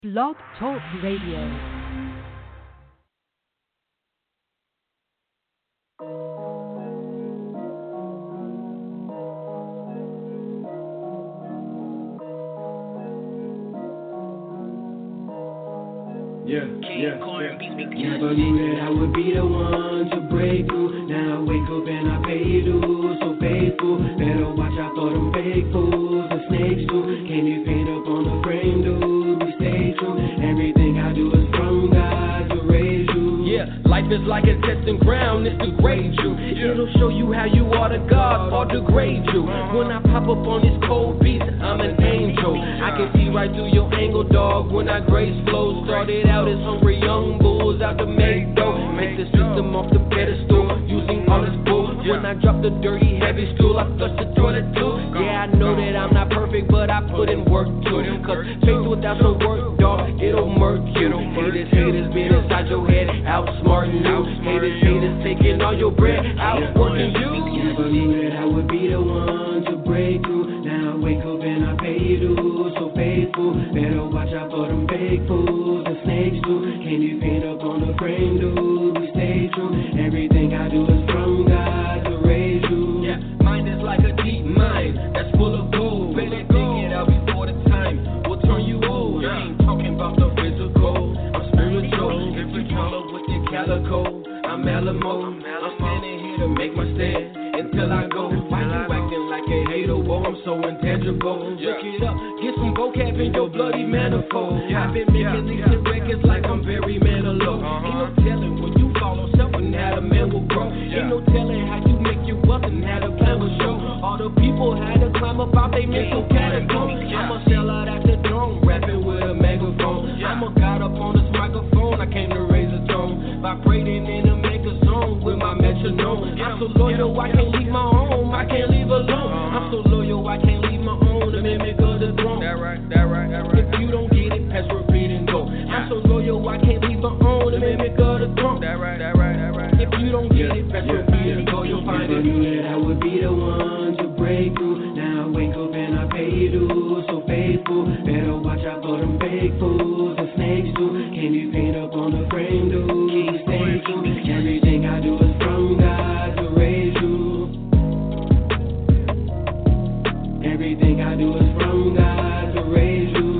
Blog Talk Radio. Never knew that I would be the one to break through. Now I wake up and I pay dues. So faithful, better watch out for them fake fools. The snakes too, can you paint up on the frame, dude? We stay true. Everything I do is from God to raise you. Yeah, life is like a testing ground, it's to grade you. It'll show you how you are to God or degrade you. When I pop up on this cold beat, I'm an angel. I can see right through your angle, dog. When I grace flow, started out as hungry young bulls out to make dough. Make the system off the pedestal, using all this bull. When I drop the dirty, heavy stool, I flush the toilet too. Yeah, I know that I'm not perfect, but I put in work too. Cause faith without some work, dog, it'll murk you. Haters been inside your head, outsmarting you. Haters taking all your bread, outworking you. Never knew that I would be the one to break through. Now I wake up and I pay dues. So faithful, better watch out for them fake fools. The snakes too, can you paint up on the frame, dude? We stay true. Everything I do is from God to raise you. Yeah, mine is like a deep mine that's full of gold. Better dig it out before the time will turn you old. I ain't talking about the physical, I'm spiritual. If you follow with your calico, I'm Alamo. I'm standing here to make my stand until I go. Why you acting like a hater? Whoa, I'm so intangible. Look it up, get some vocab in your bloody manifold. I've been making these hit records like I'm Barry Manilow. Ain't no telling when you follow self and how the man will grow. Ain't no telling how you make your wealth and how the plan will show. All the people had to climb up out they mental catacomb. I'm a sellout at the dome, rapping with a megaphone. I'm a god up on this microphone, I came to raise a tone. Vibrating in a mega zone with my metronome. I'm so loyal, I can't leave my home, I can't leave alone. I'm so loyal, I can't leave my own, the mimic of the throne. That right. If you don't get it, pass, repeat, and go. I'm so loyal, I can't leave my own, the mimic of the throne. That right. If you don't get it, pass, repeat, and go, you'll find Never it. knew that I would be the one to break through. Now I wake up and I pay dues. So faithful, better watch out for them fake fools. The snakes too, can you paint up on the frame, dude? Stay true. Everything I do is from God to raise you. Everything I do is from God to raise you.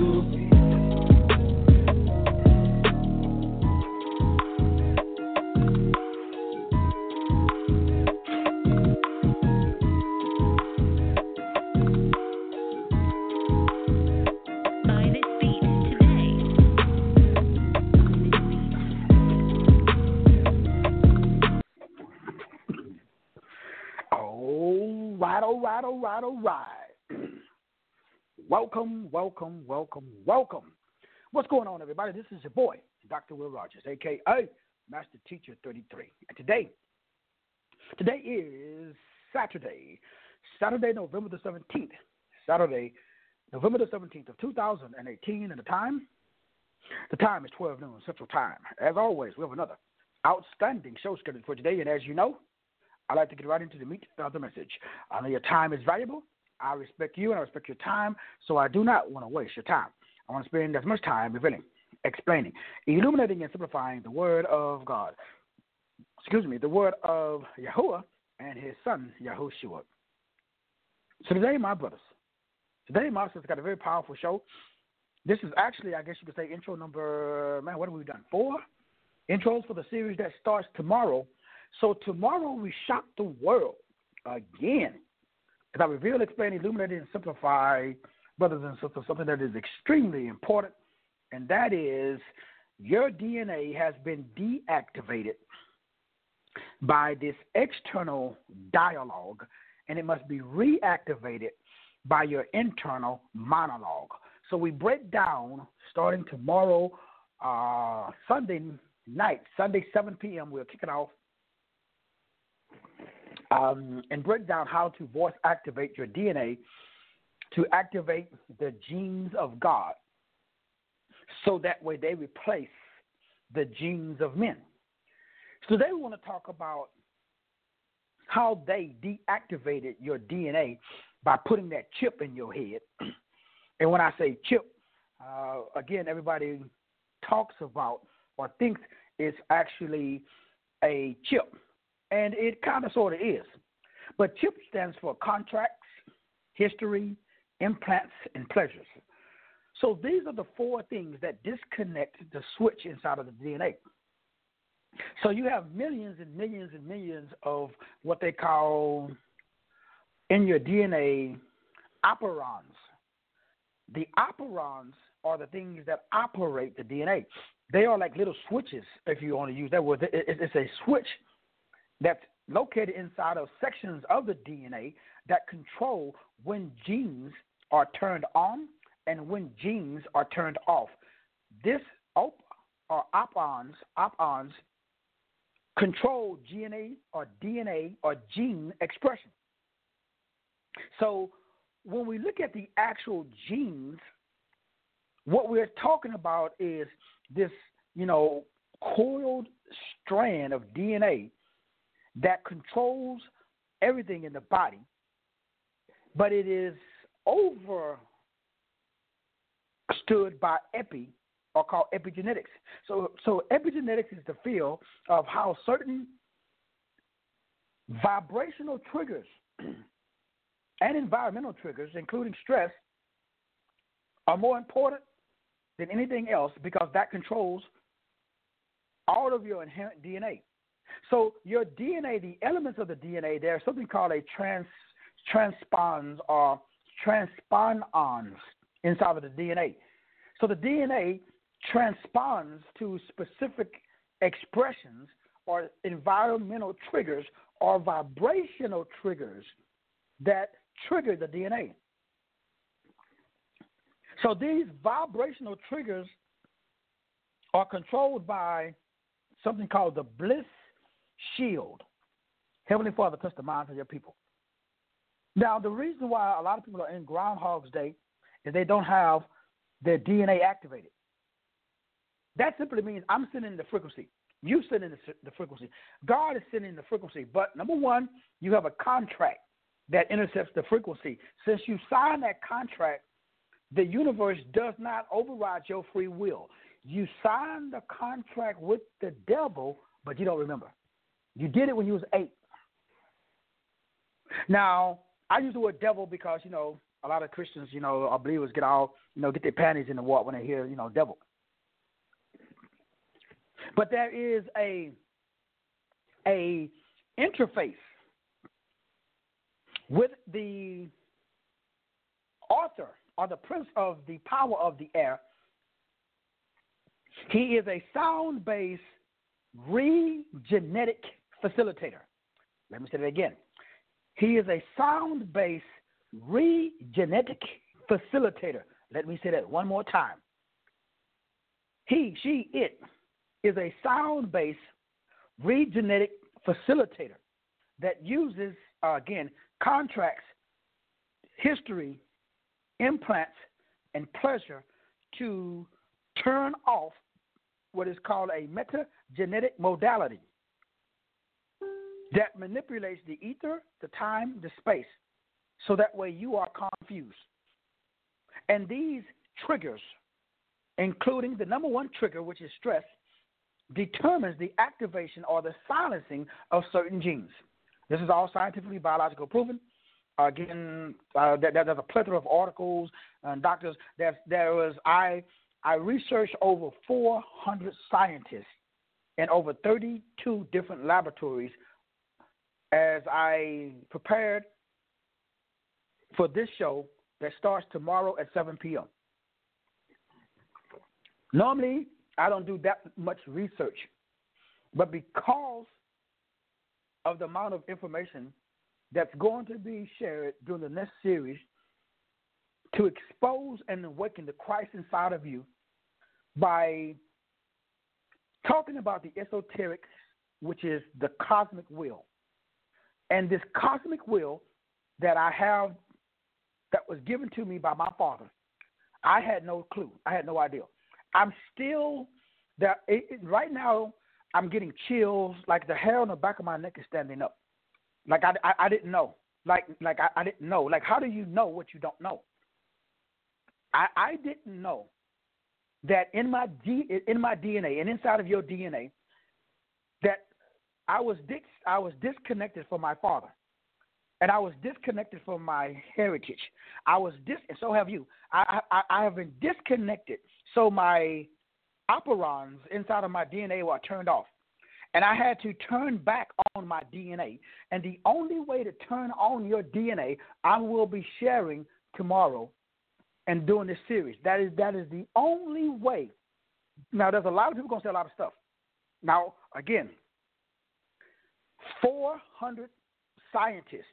Buy this beat today. All right. Welcome. What's going on, everybody? This is your boy, Dr. Will Rogers, a.k.a. Master Teacher 33. And today is Saturday, November the 17th. Saturday, November the 17th of 2018, and the time is 12 noon Central Time. As always, we have another outstanding show scheduled for today, and as you know, I like to get right into the meat of the message. I know your time is valuable. I respect you and I respect your time, so I do not want to waste your time. I want to spend as much time revealing, explaining, illuminating, and simplifying the Word of God. The Word of Yahuwah and His Son, Yahushua. So today, my brothers, my sisters, got a very powerful show. This is actually, I guess you could say, intro number, what have we done? 4 intros for the series that starts tomorrow. So tomorrow we shock the world again. As I reveal, explain, illuminate, and simplify, brothers and sisters, something that is extremely important, and that is your DNA has been deactivated by this external dialogue, and it must be reactivated by your internal monologue. So we break down, starting tomorrow, Sunday night, Sunday 7 p.m., we'll kick it off, and break down how to voice activate your DNA to activate the genes of God, so that way they replace the genes of men. So today we want to talk about how they deactivated your DNA by putting that chip in your head. And when I say chip, again, everybody talks about or thinks it's actually a chip, and it kind of sort of is. But CHIP stands for contracts, history, implants, and pleasures. So these are the four things that disconnect the switch inside of the DNA. So you have millions and millions and millions of what they call in your DNA operons. The operons are the things that operate the DNA. They are like little switches, if you want to use that word. It's a switch that's located inside of sections of the DNA that control when genes are turned on and when genes are turned off. This opons control DNA or gene expression. So when we look at the actual genes, what we're talking about is this, coiled strand of DNA that controls everything in the body, but it is overstood by or called epigenetics. So epigenetics is the field of how certain vibrational triggers and environmental triggers, including stress, are more important than anything else because that controls all of your inherent DNA. So your DNA, the elements of the DNA, there's something called a transpons or transpondons inside of the DNA. So the DNA transponds to specific expressions or environmental triggers or vibrational triggers that trigger the DNA. So these vibrational triggers are controlled by something called the Bliss Shield. Heavenly Father, touch the minds of your people. Now, the reason why a lot of people are in Groundhog's Day is they don't have their DNA activated. That simply means I'm sending the frequency. You send in the frequency. God is sending the frequency. But number one, you have a contract that intercepts the frequency. Since you sign that contract, the universe does not override your free will. You signed the contract with the devil, but you don't remember. You did it when you was 8. Now, I use the word devil because, a lot of Christians, or believers get their panties in the water when they hear, devil. But there is a interface with the author or the prince of the power of the air. He is a sound-based regenetic facilitator. Let me say that again. He is a sound-based regenetic facilitator. Let me say that one more time. He, she, it is a sound-based regenetic facilitator that uses, contracts, history, implants, and pleasure to turn off what is called a metagenetic modality that manipulates the ether, the time, the space, so that way you are confused. And these triggers, including the number one trigger, which is stress, determines the activation or the silencing of certain genes. This is all scientifically, biologically proven. Again, there's a plethora of articles and doctors. I researched over 400 scientists in over 32 different laboratories as I prepared for this show that starts tomorrow at 7 p.m. Normally, I don't do that much research, but because of the amount of information that's going to be shared during the next series to expose and awaken the Christ inside of you by talking about the esoteric, which is the cosmic will. And this cosmic will that I have, that was given to me by my father, I had no clue. I had no idea. I'm still, right now, I'm getting chills, like the hair on the back of my neck is standing up. Like I didn't know. I didn't know. Like, how do you know what you don't know? I didn't know that in my DNA and inside of your DNA that I was disconnected from my father, and I was disconnected from my heritage. And so have you. I have been disconnected, so my operons inside of my DNA were turned off. And I had to turn back on my DNA. And the only way to turn on your DNA, I will be sharing tomorrow and doing this series. That is the only way. Now, there's a lot of people going to say a lot of stuff. Now, again, 400 scientists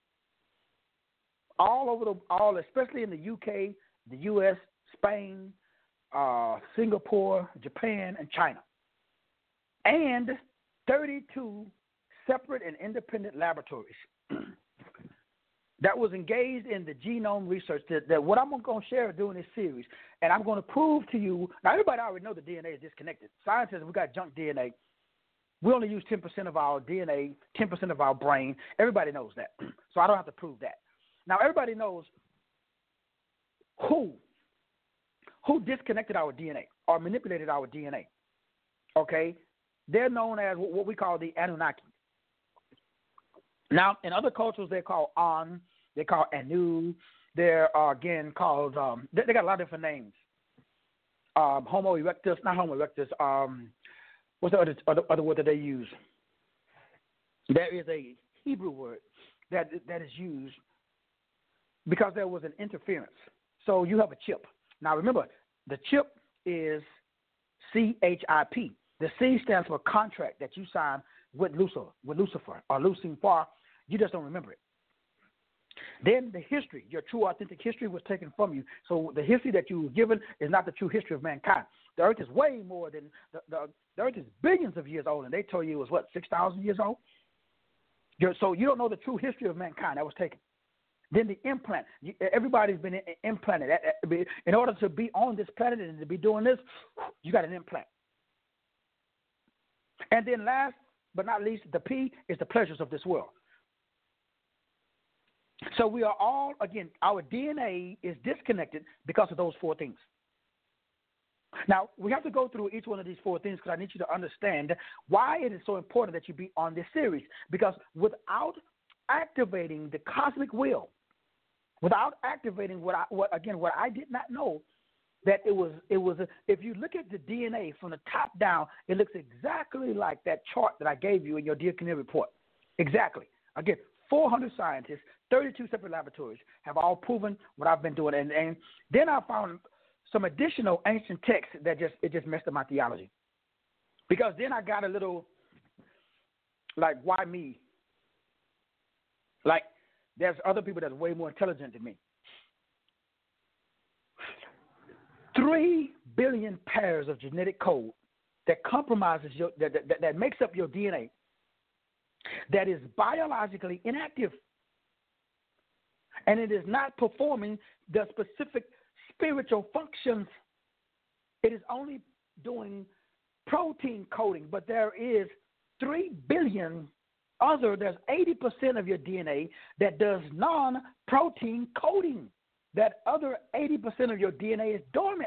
all over especially in the UK, the US, Spain, Singapore, Japan, and China, and 32 separate and independent laboratories that was engaged in the genome research that what I'm going to share during this series, and I'm going to prove to you. Now, everybody already know the DNA is disconnected. Science says we got junk DNA. We only use 10% of our DNA, 10% of our brain. Everybody knows that. So I don't have to prove that. Now, everybody knows who disconnected our DNA or manipulated our DNA. Okay? They're known as what we call the Anunnaki. Now, in other cultures, they're called An, they're called Anu, they're, again, called, they got a lot of different names. Homo erectus, not Homo erectus, what's the other word that they use? There is a Hebrew word that is used because there was an interference. So you have a chip. Now, remember, the chip is CHIP. The C stands for contract that you sign with Lucifer or Lucifer. You just don't remember it. Then the history, your true authentic history was taken from you. So the history that you were given is not the true history of mankind. The earth is way more than, the earth is billions of years old, and they told you it was, what, 6,000 years old? So you don't know the true history of mankind that was taken. Then the implant. Everybody's been implanted. In order to be on this planet and to be doing this, you got an implant. And then last but not least, the P is the pleasures of this world. So we are all, again, our DNA is disconnected because of those four things. Now, we have to go through each one of these four things because I need you to understand why it is so important that you be on this series. Because without activating the cosmic will, without activating what I did not know, that it was if you look at the DNA from the top down, it looks exactly like that chart that I gave you in your Dear Canary report. Exactly. Again, 400 scientists, 32 separate laboratories have all proven what I've been doing. And then I found some additional ancient texts that just messed up my theology. Because then I got a little, like, why me? Like, there's other people that's way more intelligent than me. 3 billion pairs of genetic code that compromises that makes up your DNA, that is biologically inactive, and it is not performing the specific spiritual functions. It is only doing protein coding, but there is 3 billion there's 80% of your DNA that does non-protein coding. That other 80% of your DNA is dormant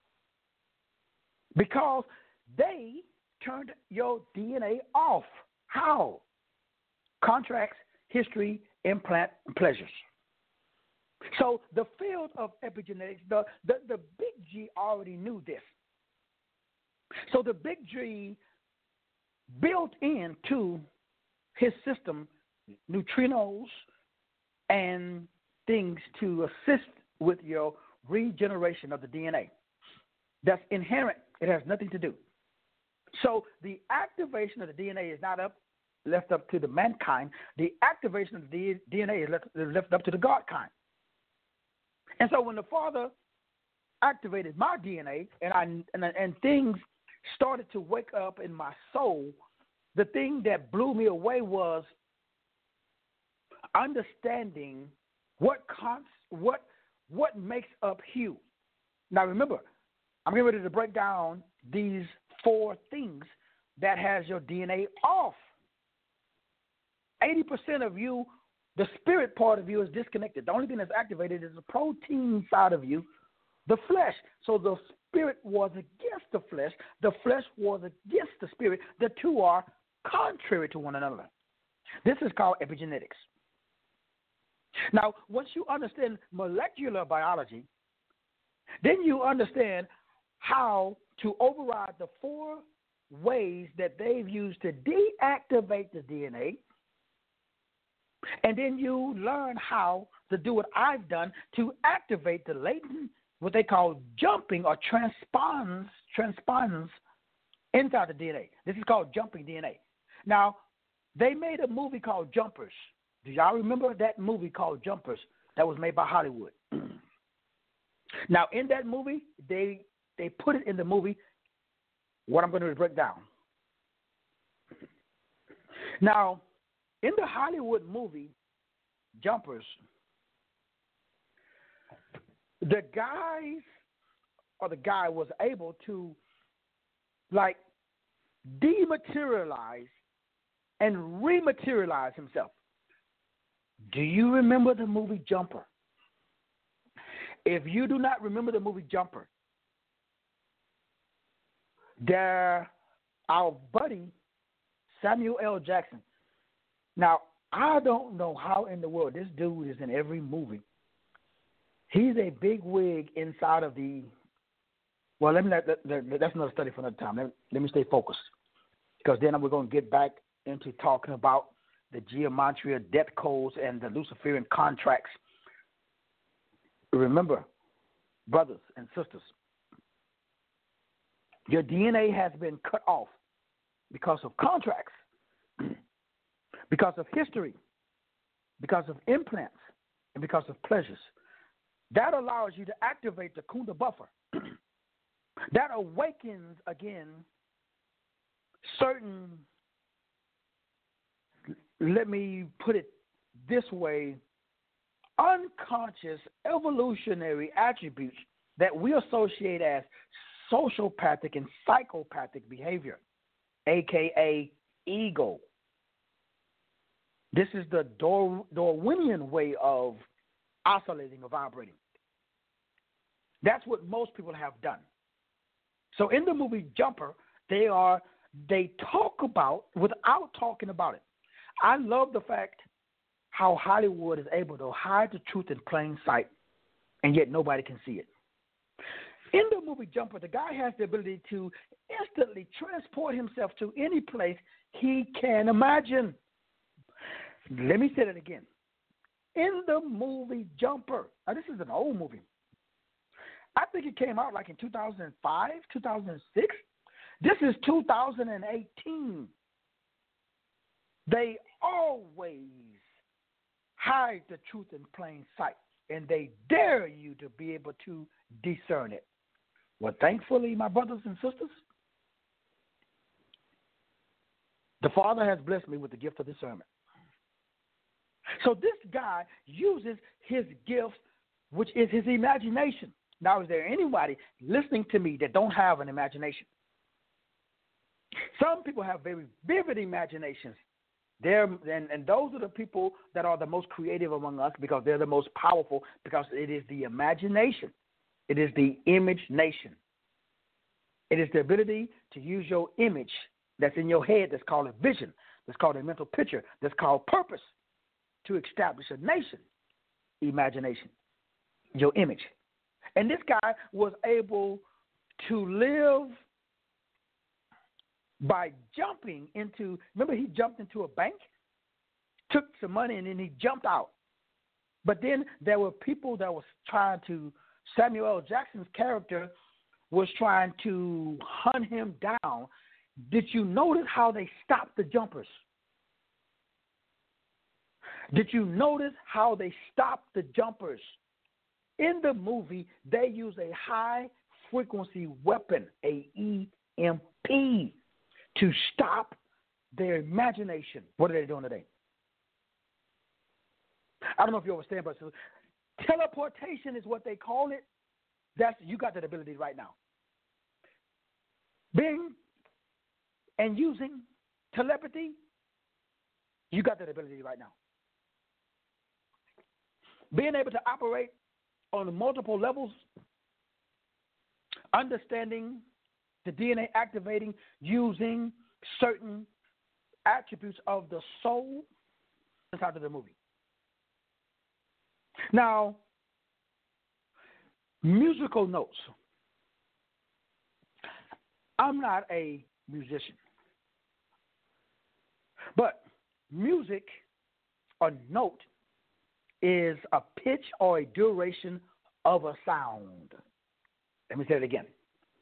because they turned your DNA off. How? Contracts, history, implant, and pleasures. So the field of epigenetics, the big G already knew this. So the big G built into his system neutrinos and things to assist with your regeneration of the DNA. That's inherent. It has nothing to do. So the activation of the DNA is not left up to the mankind. The activation of the DNA is left up to the God kind. And so when the Father activated my DNA and things started to wake up in my soul, the thing that blew me away was understanding what makes up Hugh. Now remember, I'm getting ready to break down these 4 things that has your DNA off. 80% of you, the spirit part of you, is disconnected. The only thing that's activated is the protein side of you the flesh. So the spirit was against the flesh was against the spirit. The two are contrary to one another. This is called epigenetics. Now, once you understand molecular biology, then you understand how to override the four ways that they've used to deactivate the DNA. And then you learn how to do what I've done to activate the latent, what they call jumping or transpondence inside the DNA. This is called jumping DNA. Now, they made a movie called Jumpers. Do y'all remember that movie called Jumpers that was made by Hollywood? Now, in that movie, they put it in the movie what I'm going to break down. Now, in the Hollywood movie Jumpers, the guy was able to like dematerialize and rematerialize himself. Do you remember the movie Jumper? If you do not remember the movie Jumper, our buddy Samuel L. Jackson. Now, I don't know how in the world this dude is in every movie. He's a big wig inside of the. Well, that's another study for another time. Let me stay focused, because then we're going to get back into talking about the gematria death codes and the Luciferian contracts. Remember, brothers and sisters, your DNA has been cut off because of contracts, because of history, because of implants, and because of pleasures. That allows you to activate the Kunda buffer. That awakens, again, certain, let me put it this way, unconscious evolutionary attributes that we associate as sociopathic and psychopathic behavior, a.k.a. ego. This is the Darwinian way of oscillating or vibrating. That's what most people have done. So in the movie Jumper, they talk about, without talking about it. I love the fact how Hollywood is able to hide the truth in plain sight, and yet nobody can see it. In the movie Jumper, the guy has the ability to instantly transport himself to any place he can imagine. Let me say that again. In the movie Jumper, now this is an old movie. I think it came out like in 2005, 2006. This is 2018. They always hide the truth in plain sight, and they dare you to be able to discern it. Well, thankfully, my brothers and sisters, the Father has blessed me with the gift of discernment. So this guy uses his gift, which is his imagination. Now, is there anybody listening to me that don't have an imagination? Some people have very vivid imaginations. And those are the people that are the most creative among us, because they're the most powerful, because it is the imagination. It is the image nation. It is the ability to use your image that's in your head, that's called a vision, that's called a mental picture, that's called purpose, to establish a nation. Imagination, your image. And this guy was able to live by jumping into, remember he jumped into a bank, took some money, and then he jumped out. But then there were people that was trying to, Samuel L. Jackson's character was trying to hunt him down. Did you notice how they stopped the jumpers? Did you notice how they stopped the jumpers? In the movie, they use a high-frequency weapon, a EMP, to stop their imagination. What are they doing today? I don't know if you understand, but teleportation is what they call it. You got that ability right now. Being and using telepathy, you got that ability right now. Being able to operate on multiple levels understanding the DNA activating using certain attributes of the soul inside of the movie. Now, musical notes. I'm not a musician, but music, a note, is a pitch or a duration of a sound. Let me say it again.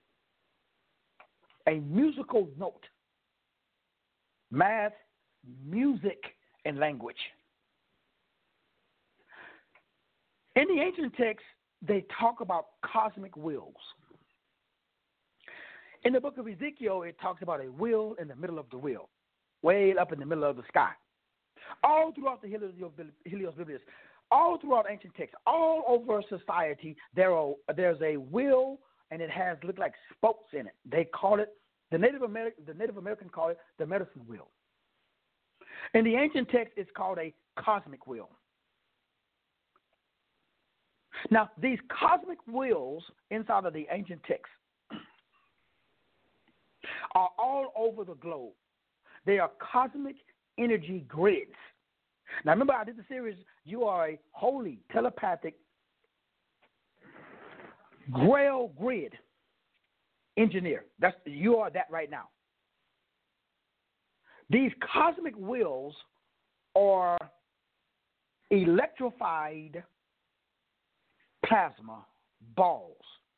A musical note. Math, music, and language. In the ancient texts, they talk about cosmic wheels. In the book of Ezekiel, it talks about a wheel in the middle of the wheel, way up in the middle of the sky. All throughout the Helios Biblius, all throughout ancient texts, all over society, there's a wheel, and it has look like spokes in it. They call it the Native American call it the medicine wheel. In the ancient text, it's called a cosmic wheel. Now, these cosmic wheels inside of the ancient texts are all over the globe. They are cosmic energy grids. Now, remember, I did the series, You Are a Holy Telepathic Grail Grid Engineer. You are that right now. These cosmic wheels are electrified plasma balls.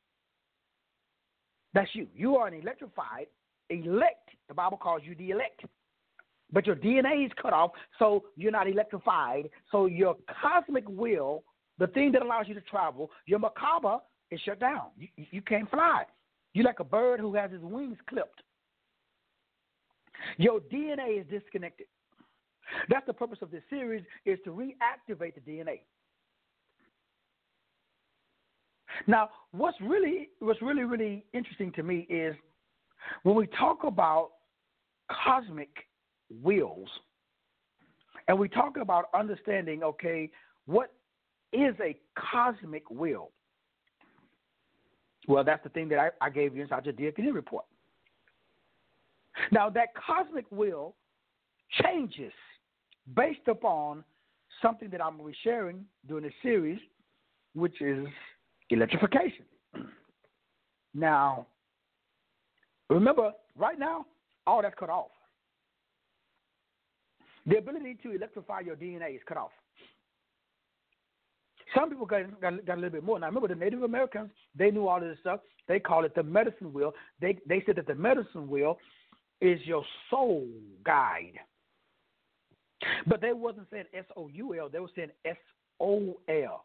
That's you. You are an electrified elect. The Bible calls you the elect. But your DNA is cut off, so you're not electrified. So your cosmic wheel, the thing that allows you to travel, your macabre is shut down. You can't fly. You're like a bird who has his wings clipped. Your DNA is disconnected. That's the purpose of this series, is to reactivate the DNA. Now, what's really interesting to me is when we talk about cosmic wheels and we talk about understanding, okay, what is a cosmic wheel? Well, that's the thing that I gave you inside your DNA report. Now, that cosmic wheel changes based upon something that I'm going to be sharing during this series, which is electrification. Now, remember, right now, all that's cut off. The ability to electrify your DNA is cut off. Some people got a little bit more. Now, remember, the Native Americans, they knew all of this stuff. They call it the medicine wheel. They said that the medicine wheel is your soul guide. But they wasn't saying S-O-U-L. They were saying S-O-L.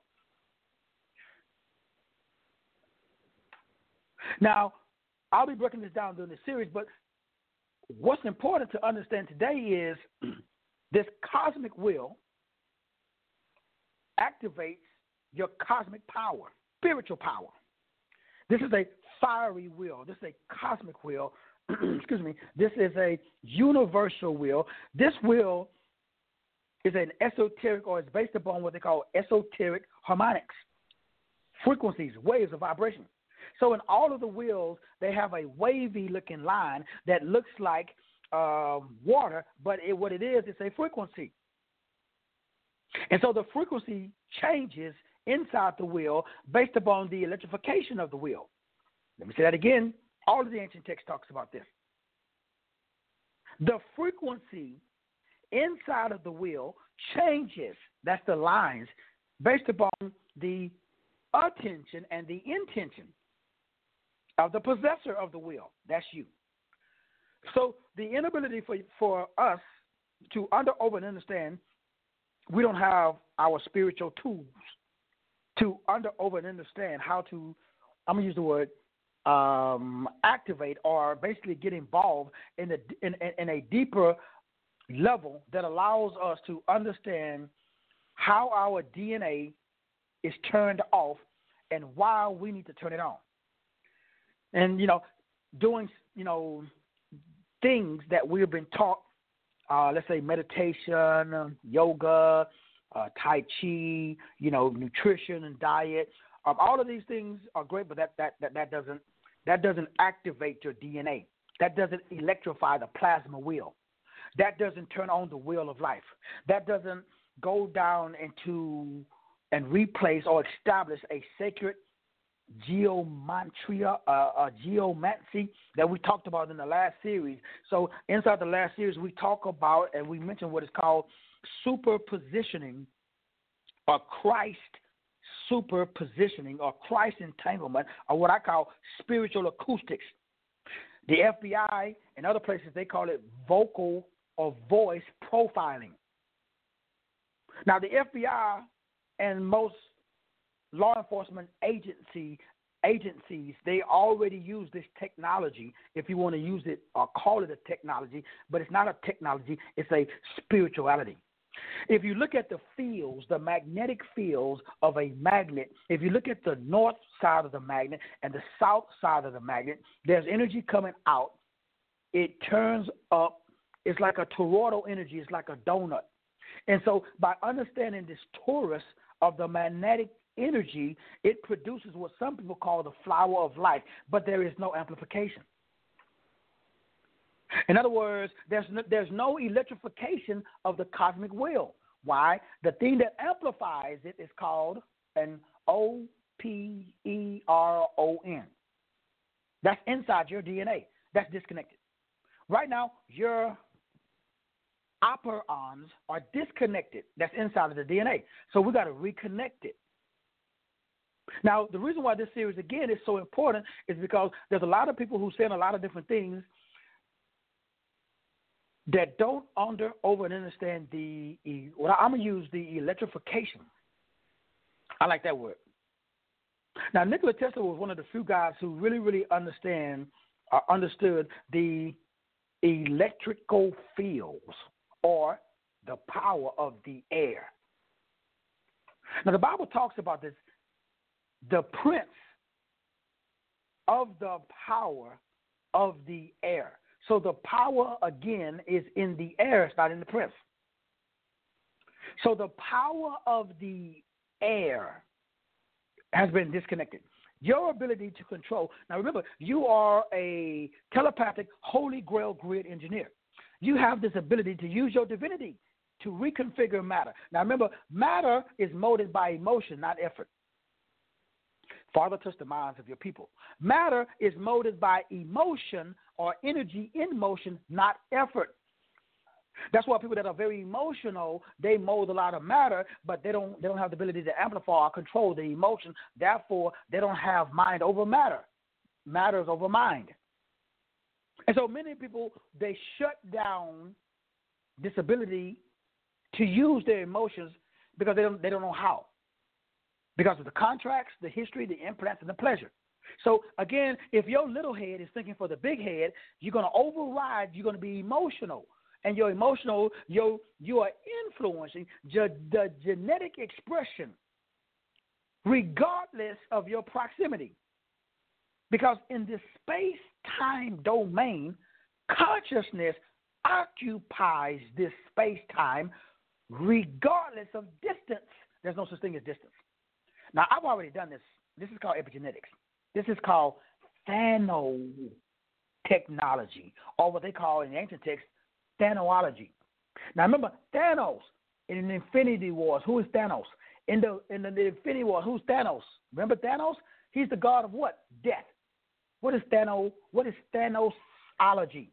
Now, I'll be breaking this down during the series, but what's important to understand today is this cosmic wheel activates your cosmic power, spiritual power. This is a fiery wheel. This is a cosmic wheel. Excuse me. This is a universal wheel. This wheel is an esoteric, or is based upon what they call esoteric harmonics, frequencies, waves of vibration. So in all of the wheels, they have a wavy-looking line that looks like water, but what it is, it's a frequency. And so the frequency changes inside the wheel based upon the electrification of the wheel. Let me say that again. All of the ancient text talks about this. The frequency inside of the wheel changes, that's the lines, based upon the attention and the intention of the possessor of the wheel. That's you. So the inability for us to over and understand, we don't have our spiritual tools to over and understand how to, I'm going to use the word, activate or basically get involved in a deeper level that allows us to understand how our DNA is turned off and why we need to turn it on. And, doing, things that we've been taught, let's say meditation, yoga, Tai Chi, nutrition and diet. All of these things are great, but that doesn't That doesn't activate your DNA. That doesn't electrify the plasma wheel. That doesn't turn on the wheel of life. That doesn't go down into and replace or establish a sacred geomancy that we talked about in the last series. So inside the last series, we talk about and we mentioned what is called superpositioning or Christ superpositioning or Christ entanglement, or what I call spiritual acoustics. The FBI and other places, they call it vocal or voice profiling. Now, the FBI and most law enforcement agencies, they already use this technology, if you want to use it or call it a technology, but it's not a technology, it's a spirituality. If you look at the fields, the magnetic fields of a magnet, if you look at the north side of the magnet and the south side of the magnet, there's energy coming out. It turns up. It's like a toroidal energy. It's like a donut. And so by understanding this torus of the magnetic energy, it produces what some people call the flower of life, but there is no amplification. In other words, there's no electrification of the cosmic wheel. Why? The thing that amplifies it is called an OPERON. That's inside your DNA. That's disconnected. Right now, your operons are disconnected. That's inside of the DNA. So we got to reconnect it. Now, the reason why this series, again, is so important is because there's a lot of people who say a lot of different things that don't over and understand I'm going to use the electrification. I like that word. Now, Nikola Tesla was one of the few guys who really, really understood the electrical fields or the power of the air. Now, the Bible talks about this, the prince of the power of the air. So the power, again, is in the air. It's not in the prince. So the power of the air has been disconnected. Your ability to control. Now, remember, you are a telepathic Holy Grail grid engineer. You have this ability to use your divinity to reconfigure matter. Now, remember, matter is molded by emotion, not effort. Father, touch the minds of your people. Matter is molded by emotion or energy in motion, not effort. That's why people that are very emotional, they mold a lot of matter, but they don't have the ability to amplify or control the emotion. Therefore, they don't have mind over matter. Matter is over mind. And so many people, they shut down this ability to use their emotions because they don't know how. Because of the contracts, the history, the implants, and the pleasure. So, again, if your little head is thinking for the big head, you're going to override, you're going to be emotional. And you're emotional, you are influencing the genetic expression regardless of your proximity. Because in this space-time domain, consciousness occupies this space-time regardless of distance. There's no such thing as distance. Now, I've already done this. This is called epigenetics. This is called thanotechnology, or what they call in the ancient text, Thanology. Now, remember, Thanos in the Infinity Wars, who is Thanos? In the Infinity War, who's Thanos? Remember Thanos? He's the god of what? Death. What is Thanos? What is Thanosology?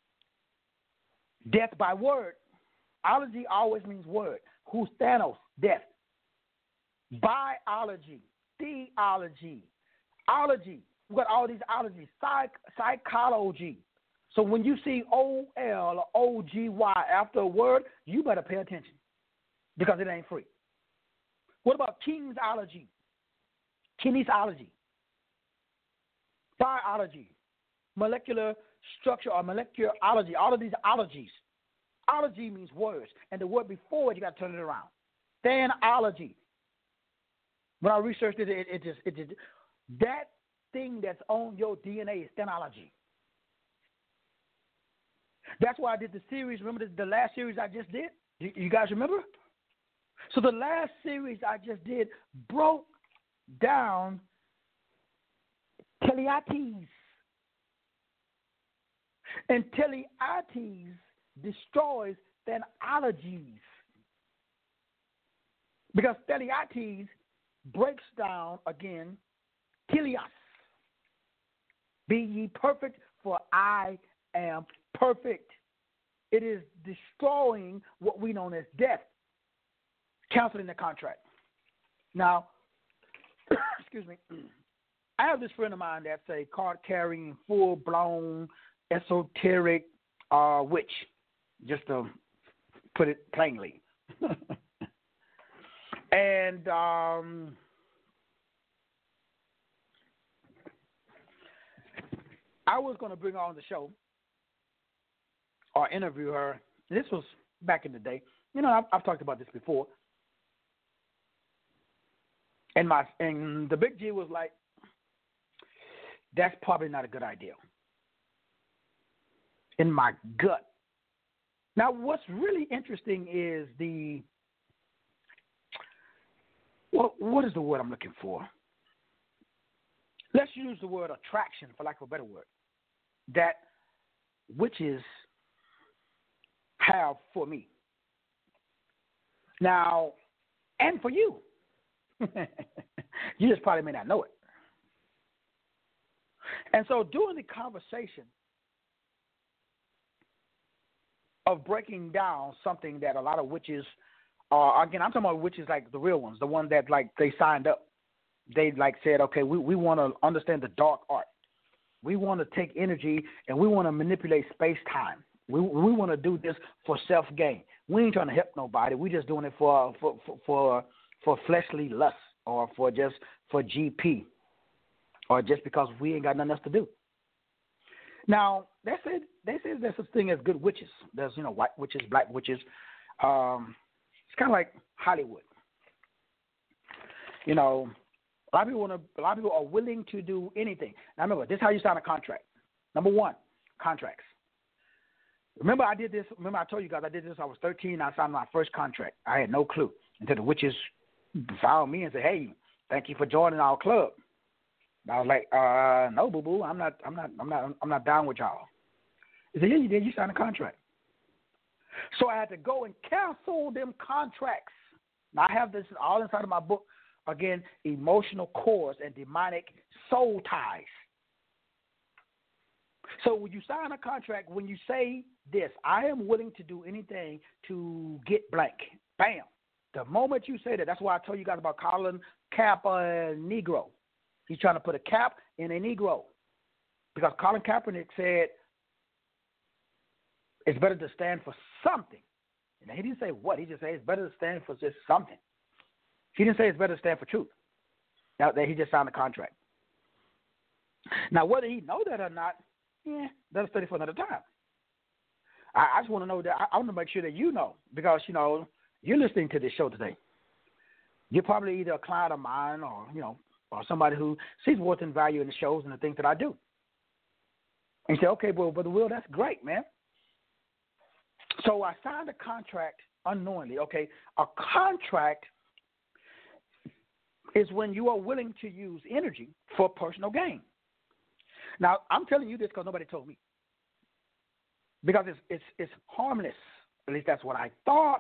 Death by word. Ology always means word. Who's Thanos? Death. Biology, theology, ology. We've got all these ologies. Psychology. So when you see OL or OGY after a word, you better pay attention because it ain't free. What about kinesology? Kinesiology. Biology. Molecular structure or molecularology. All of these ologies. Ology means words. And the word before it, you got to turn it around. Thanology. When I researched it, it just that thing that's on your DNA is thanology. That's why I did the series. Remember the last series I just did? You guys remember? So the last series I just did broke down Teleiates. And teleates destroys theologies. Because teleates breaks down, again, teleos. Be ye perfect, for I am perfect. It is destroying what we know as death, canceling the contract. Now, excuse me, I have this friend of mine that's a card-carrying, full-blown, esoteric witch, just to put it plainly. And I was going to bring her on the show or interview her. This was back in the day. You know, I've talked about this before. And the Big G was like, that's probably not a good idea. In my gut. Now, what's really interesting is what is the word I'm looking for? Let's use the word attraction, for lack of a better word, that witches have for me. Now, and for you. You just probably may not know it. And so during the conversation of breaking down something that a lot of witches again, I'm talking about witches like the real ones, the one that like they signed up. They like said, okay, we want to understand the dark art. We want to take energy and we want to manipulate space-time. We want to do this for self-gain. We ain't trying to help nobody. We just doing it for fleshly lust or for GP or just because we ain't got nothing else to do. Now, they say there's such thing as good witches. There's, white witches, black witches. It's kind of like Hollywood. A lot of people are willing to do anything. Now, remember, this is how you sign a contract. Number one, contracts. Remember, I did this. Remember, I told you guys I did this. I was 13. I signed my first contract. I had no clue until the witches found me and said, "Hey, thank you for joining our club." And I was like, "No, boo boo, I'm not down with y'all." He said, "Yeah, you did. You signed a contract." So I had to go and cancel them contracts. Now I have this all inside of my book. Again, emotional cores and demonic soul ties. So when you sign a contract, when you say this, I am willing to do anything to get blank, bam. The moment you say that, that's why I told you guys about Colin Kaepernick, a Negro. He's trying to put a cap in a Negro. Because Colin Kaepernick said it's better to stand for something. And he didn't say what. He just said it's better to stand for just something. He didn't say it's better to stand for truth. Now, he just signed a contract. Now, whether he know that or not, that's a study for another time. I just want to know that. I want to make sure that you know, because, you're listening to this show today. You're probably either a client of mine or, or somebody who sees worth and value in the shows and the things that I do. And you say, okay, well, Brother Will, that's great, man. So I signed a contract unknowingly. Okay, a contract is when you are willing to use energy for personal gain. Now, I'm telling you this because nobody told me. Because it's harmless. At least that's what I thought.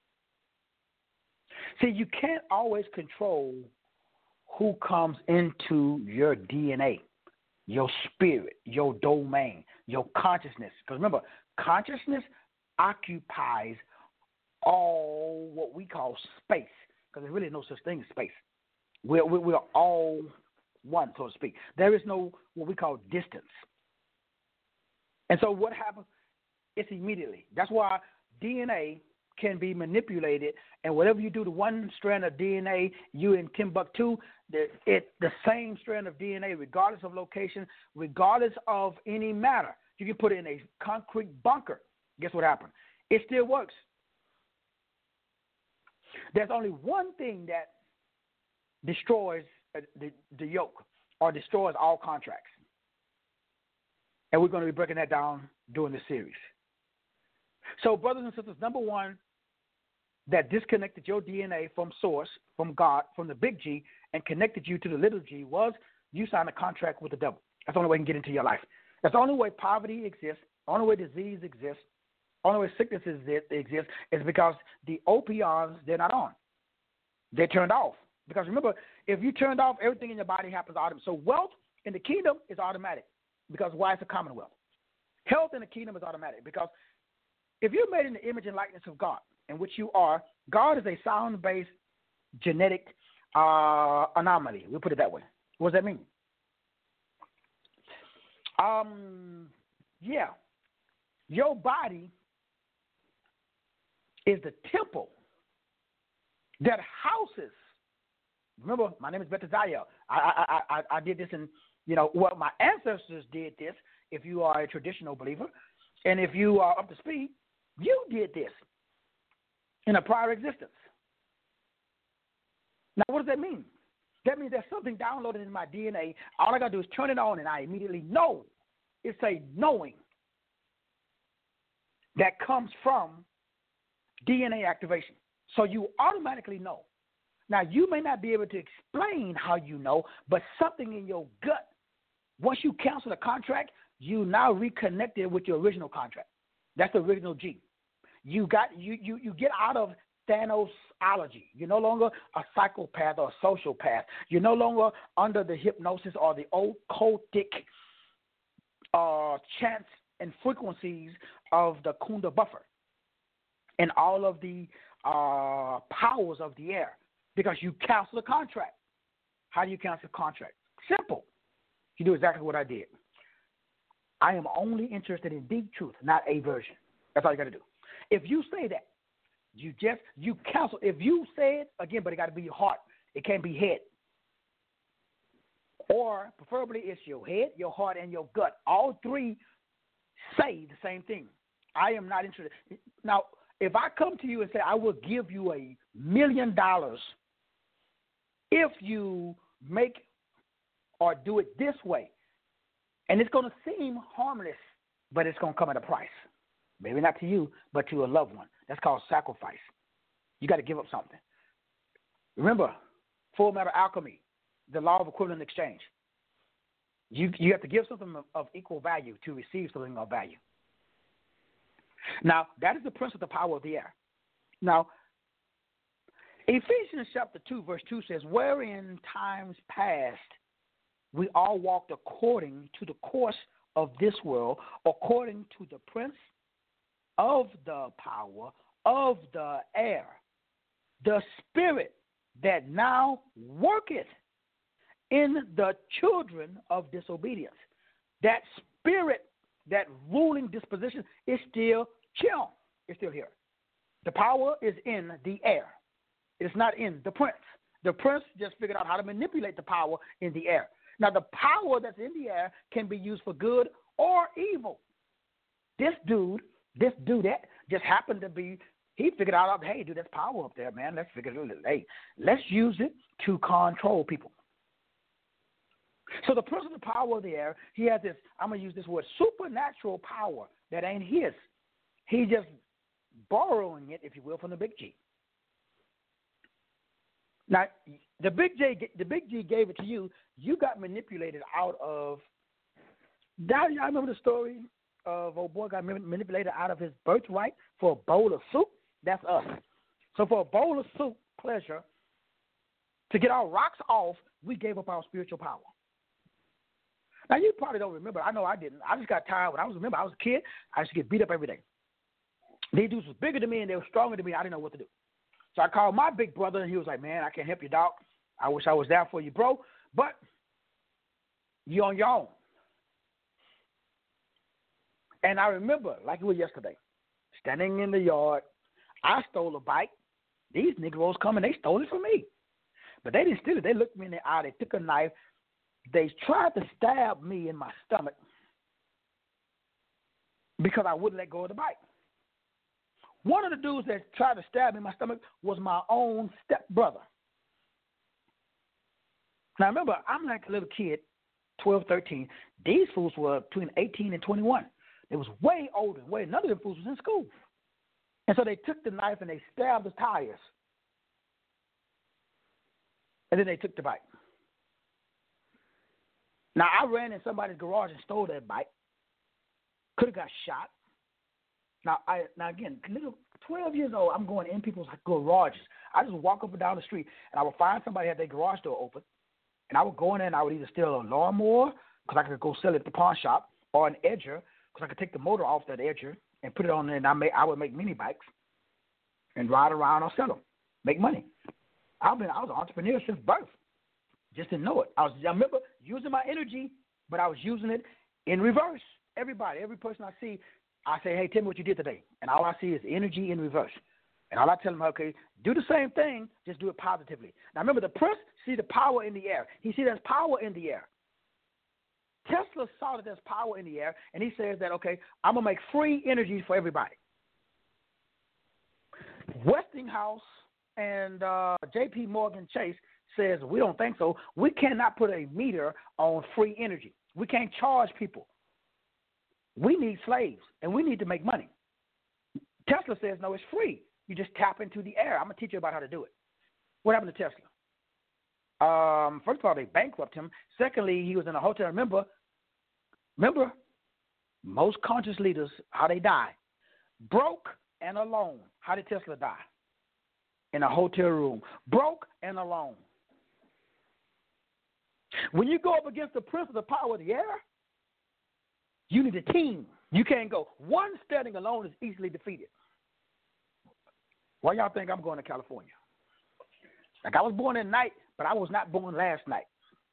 See, you can't always control who comes into your DNA, your spirit, your domain, your consciousness. Because remember, consciousness occupies all what we call space. Because there's really no such thing as space. We're all one, so to speak. There is no what we call distance. And so what happens? It's immediately. That's why DNA can be manipulated, and whatever you do to one strand of DNA, you in Timbuktu, the same strand of DNA, regardless of location, regardless of any matter, you can put it in a concrete bunker. Guess what happened? It still works. There's only one thing that destroys the yoke or destroys all contracts. And we're going to be breaking that down during this series. So, brothers and sisters, number one, that disconnected your DNA from source, from God, from the big G, and connected you to the little g was you signed a contract with the devil. That's the only way he can get into your life. That's the only way poverty exists, the only way disease exists, the only way sickness exists is because the opioids, they're not on. They're turned off. Because remember, if you turned off, everything in your body happens automatically. So wealth in the kingdom is automatic. Because why? It's a commonwealth. Health in the kingdom is automatic. Because if you're made in the image and likeness of God, in which you are, God is a sound-based genetic anomaly. We'll put it that way. What does that mean? Yeah. Your body is the temple that houses. Remember, my name is Bethesda. I did this in, well, my ancestors did this, if you are a traditional believer. And if you are up to speed, you did this in a prior existence. Now, what does that mean? That means there's something downloaded in my DNA. All I got to do is turn it on, and I immediately know. It's a knowing that comes from DNA activation. So you automatically know. Now, you may not be able to explain how you know, but something in your gut, once you cancel the contract, you now reconnected with your original contract. That's the original G. You get out of Thanosology. You're no longer a psychopath or a sociopath. You're no longer under the hypnosis or the occultic chants and frequencies of the Kunda buffer and all of the powers of the air, because you cancel the contract. How do you cancel the contract? Simple. You do exactly what I did. I am only interested in the truth, not a version. That's all you got to do. If you say that, you cancel. If you say it, again, but it got to be your heart. It can't be head. Or preferably it's your head, your heart, and your gut. All three say the same thing. I am not interested. Now, if I come to you and say, I will give you $1 million if you make or do it this way, and it's going to seem harmless, but it's going to come at a price. Maybe not to you, but to a loved one. That's called sacrifice. You got to give up something. Remember, Full Metal Alchemy, the law of equivalent exchange. You have to give something of equal value to receive something of value. Now, that is the principle of the power of the air. Now, Ephesians chapter 2, verse 2 says, wherein times past we all walked according to the course of this world, according to the prince of the power of the air, the spirit that now worketh in the children of disobedience. That spirit, that ruling disposition is still chill. It's still here. The power is in the air. It is not in the prince. The prince just figured out how to manipulate the power in the air. Now, the power that's in the air can be used for good or evil. This dude that just happened to be, he figured out, hey, dude, there's power up there, man. Let's use it to control people. So the prince of the power of the air, he has this, I'm going to use this word, supernatural power that ain't his. He's just borrowing it, if you will, from the big G. Now, the big G gave it to you. You got manipulated out of, I remember the story of old boy got manipulated out of his birthright for a bowl of soup. That's us. So for a bowl of soup, pleasure, to get our rocks off, we gave up our spiritual power. Now, you probably don't remember. I know I didn't. I just got tired when I was a kid. I used to get beat up every day. These dudes was bigger than me, and they were stronger than me. I didn't know what to do. So I called my big brother, and he was like, man, I can't help you, dog. I wish I was there for you, bro. But you're on your own. And I remember, like it was yesterday, standing in the yard, I stole a bike. These Negroes come and they stole it from me. But they didn't steal it. They looked me in the eye. They took a knife. They tried to stab me in my stomach because I wouldn't let go of the bike. One of the dudes that tried to stab me in my stomach was my own stepbrother. Now, remember, I'm like a little kid, 12, 13. These fools were between 18 and 21. They was way older. None of them fools was in school. And so they took the knife and they stabbed the tires. And then they took the bike. Now, I ran in somebody's garage and stole that bike. Could have got shot. Now again, little 12 years old, I'm going in people's garages. I just walk up and down the street, and I would find somebody had their garage door open, and I would go in there and I would either steal a lawnmower because I could go sell it at the pawn shop, or an edger because I could take the motor off that edger and put it on there, and I would make mini bikes and ride around or sell them, make money. I was an entrepreneur since birth. Just didn't know it. I remember using my energy, but I was using it in reverse. Every person I see, I say, hey, tell me what you did today. And all I see is energy in reverse. And all I tell them, okay, do the same thing, just do it positively. Now, remember, the prince see the power in the air. He see there's power in the air. Tesla saw that there's power in the air, and he says that, okay, I'm going to make free energy for everybody. Westinghouse and J.P. Morgan Chase says, we don't think so. We cannot put a meter on free energy. We can't charge people. We need slaves, and we need to make money. Tesla says, no, it's free. You just tap into the air. I'm going to teach you about how to do it. What happened to Tesla? First of all, they bankrupted him. Secondly, he was in a hotel. Remember, most conscious leaders, how they die. Broke and alone. How did Tesla die? In a hotel room. Broke and alone. When you go up against the prince of the power of the air, you need a team. You can't go. One standing alone is easily defeated. Why y'all think I'm going to California? Like, I was born at night, but I was not born last night.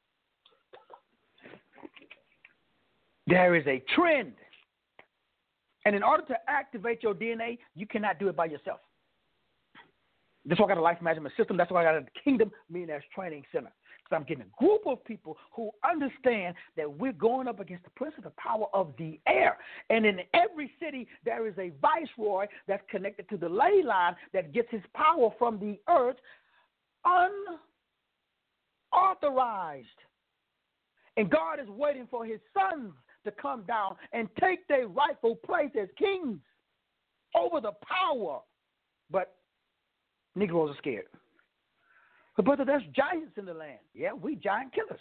There is a trend. And in order to activate your DNA, you cannot do it by yourself. That's why I got a life management system. That's why I got a Kingdom Millionaires Training Center. I'm getting a group of people who understand that we're going up against the prince of the power of the air. And in every city, there is a viceroy that's connected to the ley line that gets his power from the earth unauthorized. And God is waiting for his sons to come down and take their rightful place as kings over the power. But Negroes are scared. But brother, there's giants in the land. Yeah, we giant killers.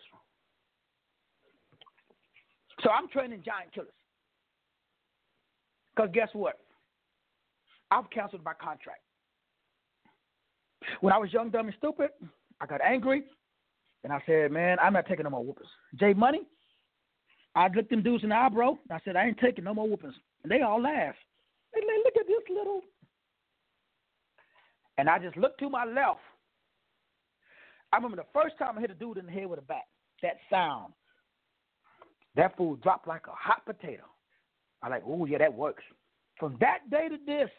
So I'm training giant killers. Because guess what? I've canceled my contract. When I was young, dumb, and stupid, I got angry, and I said, man, I'm not taking no more whoopings. Jay Money, I looked them dudes in the eyebrow, and I said, I ain't taking no more whoopings. And they all laughed. They like, look at this little. And I just looked to my left. I remember the first time I hit a dude in the head with a bat, that sound, that fool dropped like a hot potato. I like, oh, yeah, that works. From that day to this.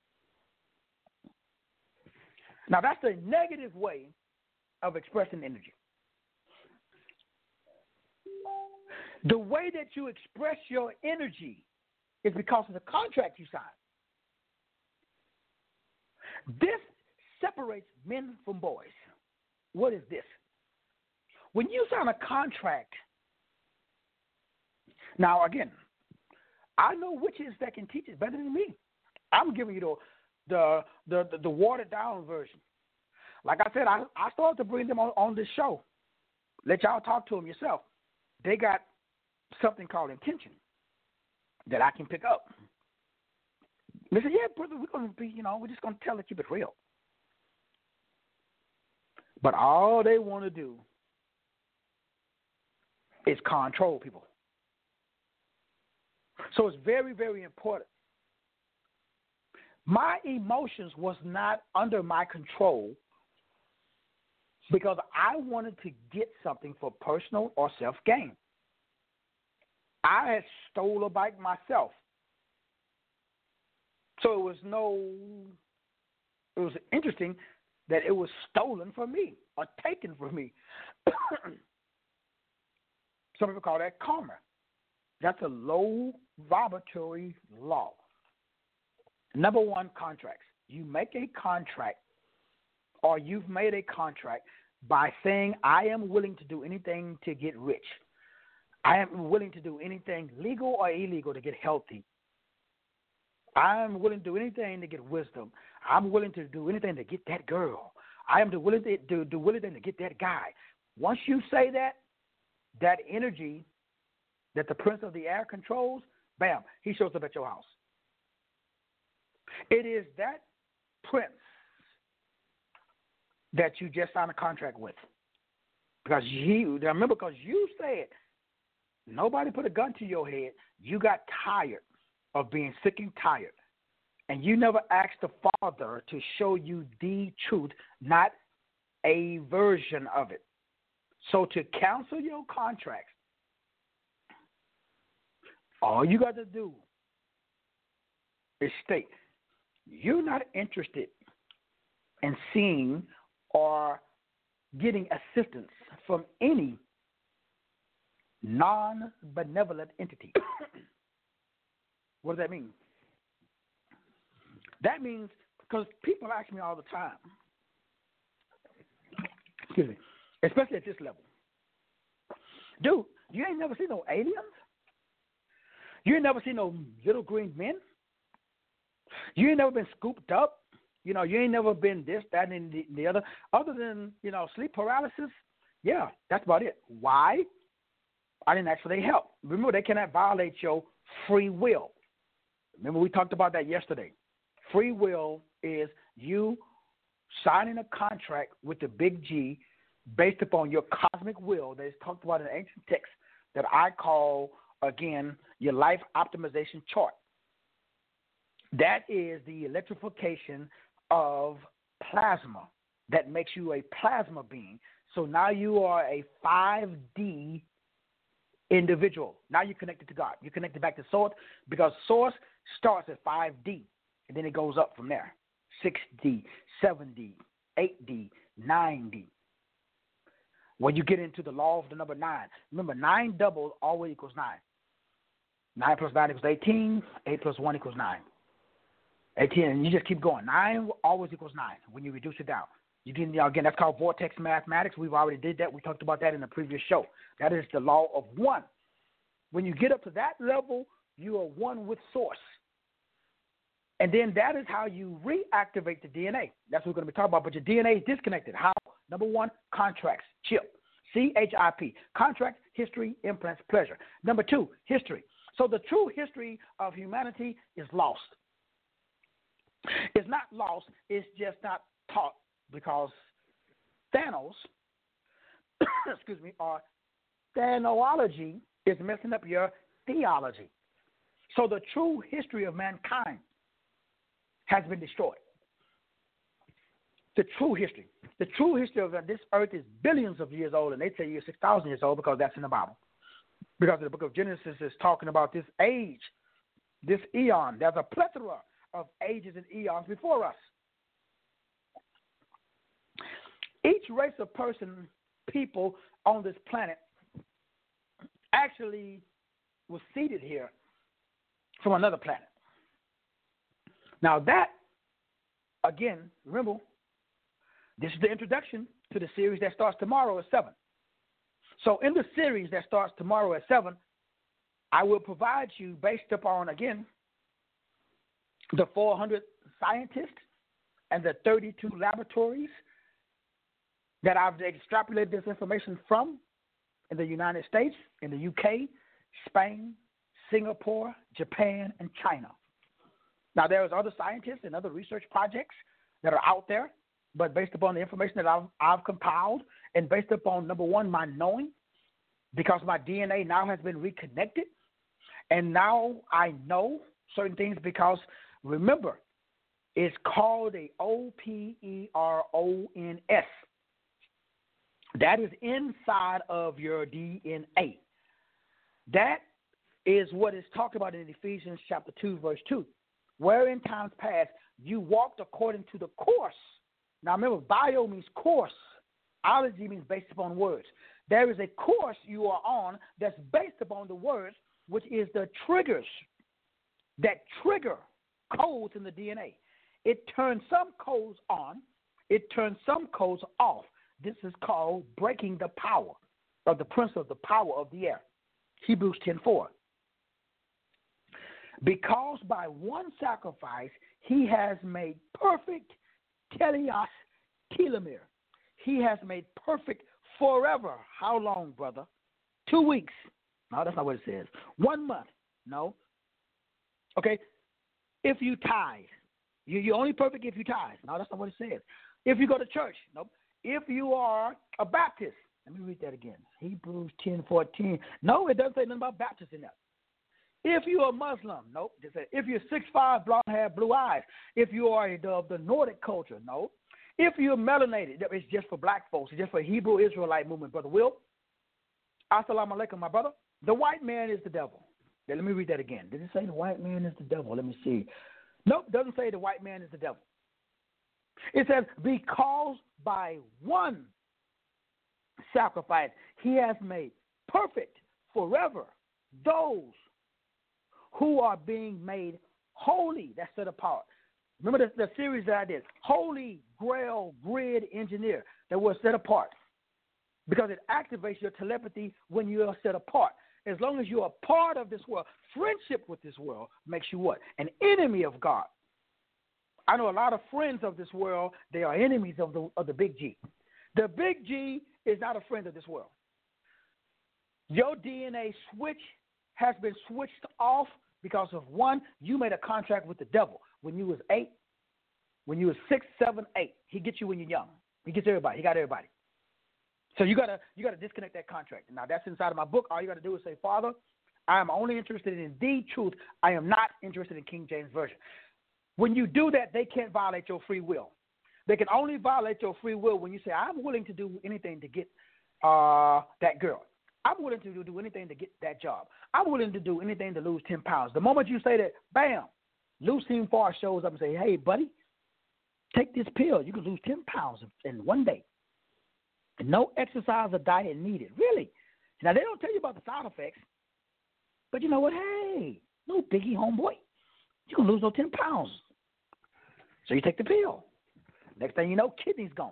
Now, that's a negative way of expressing energy. The way that you express your energy is because of the contract you signed. This separates men from boys. What is this? When you sign a contract, now again, I know witches that can teach it better than me. I'm giving you the watered down version. Like I said, I started to bring them on this show. Let y'all talk to them yourself. They got something called intention that I can pick up. They say, yeah, brother, we're going to be, we're just going to tell it, keep it real. But all they want to do is control people. So it's very, very important. My emotions was not under my control because I wanted to get something for personal or self-gain. I had stole a bike myself. So it was interesting that it was stolen from me or taken from me. Some people call that karma. That's a low vibratory law. Number one, contracts. You make a contract or you've made a contract by saying, I am willing to do anything to get rich. I am willing to do anything legal or illegal to get healthy. I'm willing to do anything to get wisdom. I'm willing to do anything to get that girl. I am willing to do anything to get that guy. Once you say that, that energy that the prince of the air controls Bam, he shows up at your house. It is that prince that you just signed a contract with. Because you said nobody put a gun to your head. You got tired of being sick and tired. And you never asked the Father to show you the truth, not a version of it. So to cancel your contract, all you got to do is state you're not interested in seeing or getting assistance from any non-benevolent entity. What does that mean? That means, because people ask me all the time, excuse me, especially at this level, dude, you ain't never seen no aliens? You ain't never seen no little green men? You ain't never been scooped up? You ain't never been this, that, and the other than, sleep paralysis? Yeah, that's about it. Why? I didn't ask for their help. Remember, they cannot violate your free will. Remember, we talked about that yesterday. Free will is you signing a contract with the big G based upon your cosmic will that is talked about in ancient texts that I call, again, your life optimization chart. That is the electrification of plasma that makes you a plasma being. So now you are a 5D individual. Now you're connected to God. You're connected back to Source because Source starts at 5D, and then it goes up from there. 6D, 7D, 8D, 9D. When you get into the law of the number 9, remember 9 doubles always equals 9. 9 plus 9 equals 18. 8 plus 1 equals 9. 18, and you just keep going. 9 always equals 9 when you reduce it down. You can, again, that's called vortex mathematics. We've already did that. We talked about that in the previous show. That is the law of 1. When you get up to that level, you are one with Source. And then that is how you reactivate the DNA. That's what we're going to be talking about. But your DNA is disconnected. How? Number 1, contracts, chip, CHIP, contract, history, implants, pleasure. Number 2, history. So the true history of humanity is lost. It's not lost. It's just not taught because Thanos, excuse me, or Thanology is messing up your theology. So the true history of mankind has been destroyed. The true history. The true history of this earth is billions of years old, and they tell you 6,000 years old because that's in the Bible. Because the book of Genesis is talking about this age, this eon. There's a plethora of ages and eons before us. Each race of people on this planet actually was seeded here from another planet. Now that, again, remember, this is the introduction to the series that starts tomorrow at 7. So in the series that starts tomorrow at 7, I will provide you based upon, again, the 400 scientists and the 32 laboratories that I've extrapolated this information from in the United States, in the UK, Spain, Singapore, Japan, and China. Now, there's other scientists and other research projects that are out there, but based upon the information that I've compiled and based upon, number 1, my knowing, because my DNA now has been reconnected, and now I know certain things because, remember, it's called a OPERONS. That is inside of your DNA. That is what is talked about in Ephesians chapter 2, verse 2, where in times past you walked according to the course. Now remember, bio means course. Ology means based upon words. There is a course you are on that's based upon the words, which is the triggers that trigger codes in the DNA. It turns some codes on. It turns some codes off. This is called breaking the power of the prince of the power of the air. Hebrews 10:4. Because by one sacrifice he has made perfect teleos telomere. He has made perfect forever. How long, brother? 2 weeks. No, that's not what it says. 1 month. No. Okay? If you tithe, you're only perfect if you tithe. No, that's not what it says. If you go to church, nope. If you are a Baptist, let me read that again. Hebrews 10:14. No, it doesn't say nothing about Baptist in there. If you're a Muslim, nope. It says if you're 6'5", blonde hair, blue eyes. If you are of the Nordic culture, no. If you're melanated, it's just for black folks. It's just for Hebrew Israelite movement, Brother Will. Assalamu alaikum, my brother. The white man is the devil. Now, let me read that again. Did it say the white man is the devil? Let me see. Nope, doesn't say the white man is the devil. It says, because by one sacrifice he has made perfect forever those who are being made holy. That's set apart. Remember the series that I did, Holy Grail Grid Engineer, that was set apart. Because it activates your telepathy when you are set apart. As long as you're a part of this world, friendship with this world makes you what? An enemy of God. I know a lot of friends of this world, they are enemies of the big G. The big G is not a friend of this world. Your DNA switch has been switched off because of one, you made a contract with the devil when you was 8, when you was 6, 7, 8. He gets you when you're young. He gets everybody. He got everybody. So you gotta disconnect that contract. Now that's inside of my book. All you gotta do is say, Father, I am only interested in the truth. I am not interested in King James Version. When you do that, they can't violate your free will. They can only violate your free will when you say, I'm willing to do anything to get that girl. I'm willing to do anything to get that job. I'm willing to do anything to lose 10 pounds. The moment you say that, bam, Lucine Farr shows up and say, hey, buddy, take this pill. You can lose 10 pounds in one day. And no exercise or diet needed. Really. Now, they don't tell you about the side effects. But you know what? Hey, no biggie, homeboy. You can lose no 10 pounds. So you take the pill. Next thing you know, kidney's gone.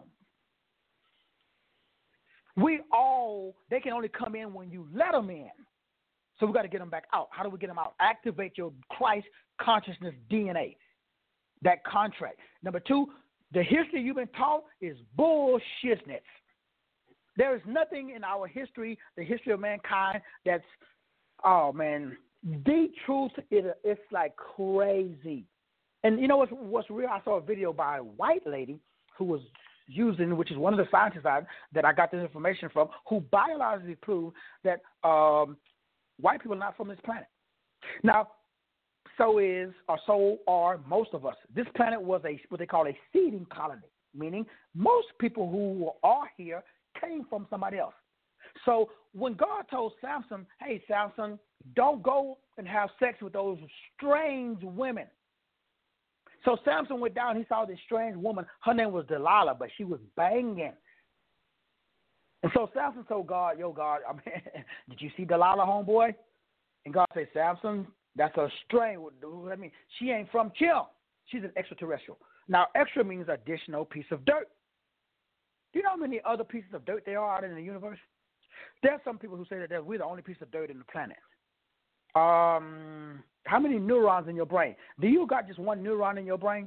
They can only come in when you let them in. So we got to get them back out. How do we get them out? Activate your Christ consciousness DNA, that contract. Number 2, the history you've been taught is bullshitness. There is nothing in our history, the history of mankind, that's, oh, man, the truth, it's like crazy. And you know what's real? I saw a video by a white lady who was using, which is one of the scientists that I got this information from, who biologically proved that white people are not from this planet. Now, so are most of us. This planet was what they call a seeding colony, meaning most people who are here came from somebody else. So when God told Samson, hey, Samson, don't go and have sex with those strange women. So Samson went down, he saw this strange woman. Her name was Delilah, but she was banging. And so Samson told God, yo, God, did you see Delilah, homeboy? And God said, Samson, that's a strange. I mean, she ain't from Chill. She's an extraterrestrial. Now, extra means additional piece of dirt. Do you know how many other pieces of dirt there are out in the universe? There are some people who say that we're the only piece of dirt in the planet. How many neurons in your brain? Do you got just one neuron in your brain?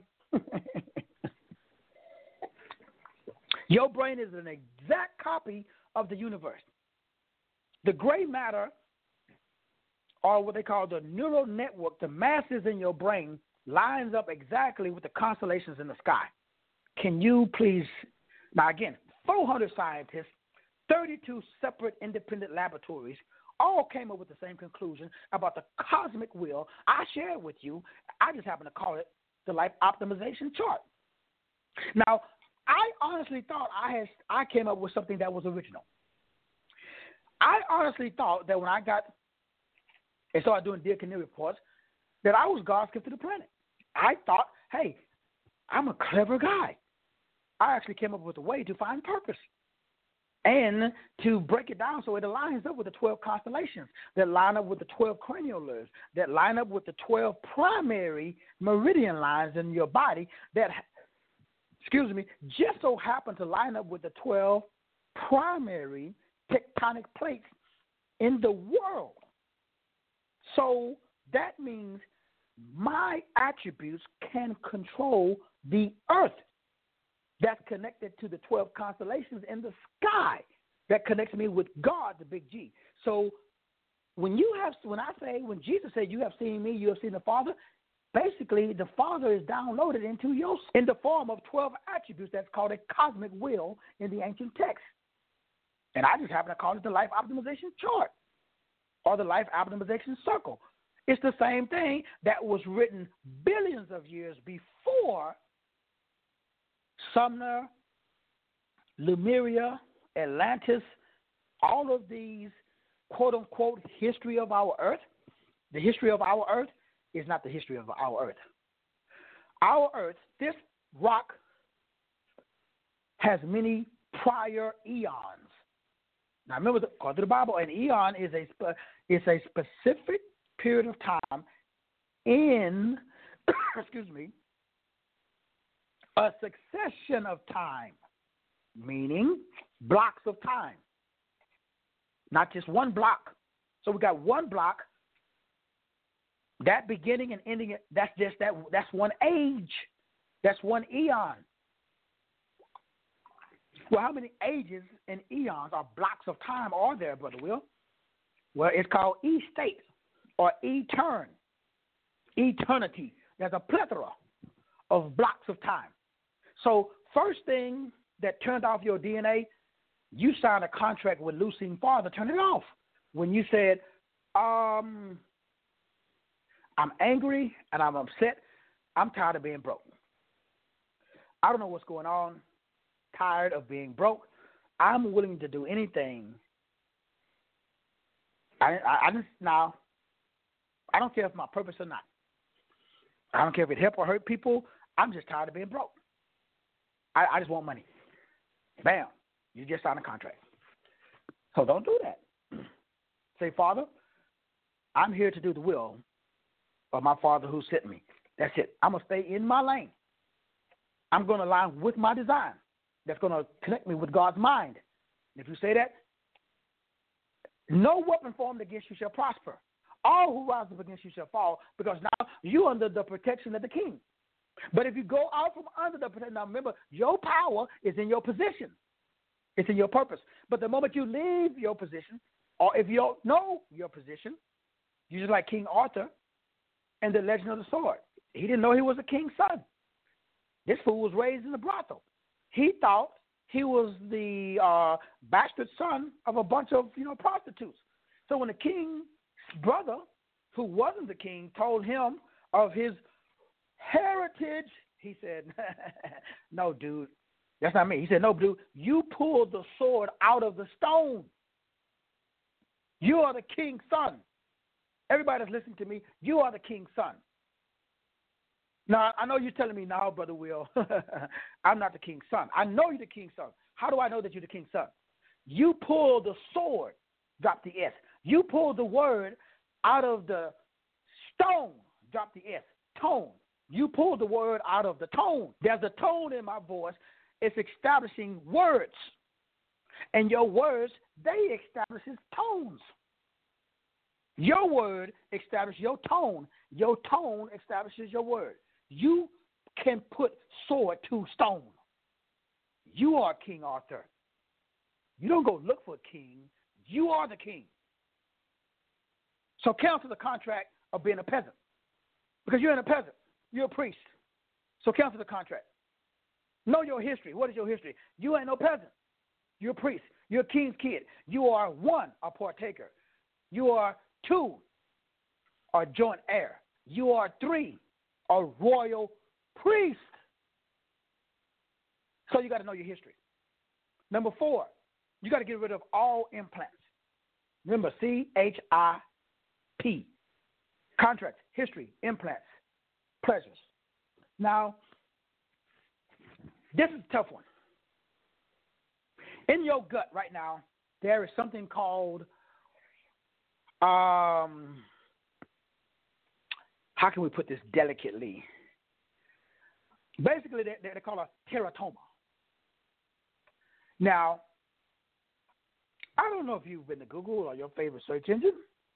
Your brain is an exact copy of the universe. The gray matter, or what they call the neural network, the masses in your brain, lines up exactly with the constellations in the sky. Can you please, now again, 400 scientists, 32 separate independent laboratories, all came up with the same conclusion about the cosmic will. I shared with you. I just happen to call it the life optimization chart. Now, I honestly thought I came up with something that was original. I honestly thought that when I got and started doing Dear Canary reports, that I was God's gift to the planet. I thought, hey, I'm a clever guy. I actually came up with a way to find purpose and to break it down so it aligns up with the 12 constellations, that line up with the 12 cranial nerves, that line up with the 12 primary meridian lines in your body that, just so happen to line up with the 12 primary tectonic plates in the world. So that means my attributes can control the earth. That's connected to the 12 constellations in the sky. That connects me with God, the big G. So when Jesus said, "You have seen me, you have seen the Father," basically the Father is downloaded into you in the form of 12 attributes. That's called a cosmic will in the ancient text, and I just happen to call it the life optimization chart or the life optimization circle. It's the same thing that was written billions of years before Sumner, Lemuria, Atlantis, all of these quote-unquote history of our earth. The history of our earth is not the history of our earth. Our earth, this rock, has many prior eons. Now remember, according to the Bible, an eon is a specific period of time in, excuse me, a succession of time, meaning blocks of time, not just one block. So we got one block, that beginning and ending, that's one age, that's one eon. Well, how many ages and eons or blocks of time are there, Brother Will? Well, it's called E-state or eternity. There's a plethora of blocks of time. So first thing that turned off your DNA, you signed a contract with Lucine Father, turn it off. When you said, I'm angry and I'm upset, I'm tired of being broke. I don't know what's going on, tired of being broke. I'm willing to do anything. I don't care if my purpose or not. I don't care if it help or hurt people. I'm just tired of being broke. I just want money. Bam. You just signed a contract. So don't do that. Say, Father, I'm here to do the will of my Father who sent me. That's it. I'm going to stay in my lane. I'm going to align with my design. That's going to connect me with God's mind. And if you say that, no weapon formed against you shall prosper. All who rise up against you shall fall, because now you're under the protection of the King. But if you go out from under the protection, now remember, your power is in your position. It's in your purpose. But the moment you leave your position, or if you don't know your position, you're just like King Arthur and the Legend of the Sword. He didn't know he was a king's son. This fool was raised in a brothel. He thought he was the bastard son of a bunch of prostitutes. So when the king's brother, who wasn't the king, told him of his heritage, he said, "No, dude, that's not me." He said, "No, dude, you pulled the sword out of the stone. You are the king's son. Everybody that's listening to me, you are the king's son." Now, I know you're telling me now, Brother Will, I'm not the king's son. I know you're the king's son. How do I know that you're the king's son? You pulled the sword, drop the S. You pulled the word out of the stone, drop the S, tone. You pulled the word out of the tone. There's a tone in my voice. It's establishing words. And your words, they establishes tones. Your word establishes your tone. Your tone establishes your word. You can put sword to stone. You are King Arthur. You don't go look for a king. You are the king. So cancel the contract of being a peasant. Because you're a peasant. You're a priest. So cancel the contract. Know your history. What is your history? You ain't no peasant. You're a priest. You're a king's kid. You are one, a partaker. You are two, a joint heir. You are three, a royal priest. So you got to know your history. Number 4, you got to get rid of all implants. Remember, CHIP. Contracts, history, implants, pleasures. Now, this is a tough one. In your gut right now, there is something called, how can we put this delicately? Basically, they call it teratoma. Now, I don't know if you've been to Google or your favorite search engine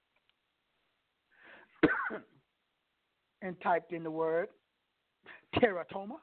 and typed in the word teratoma.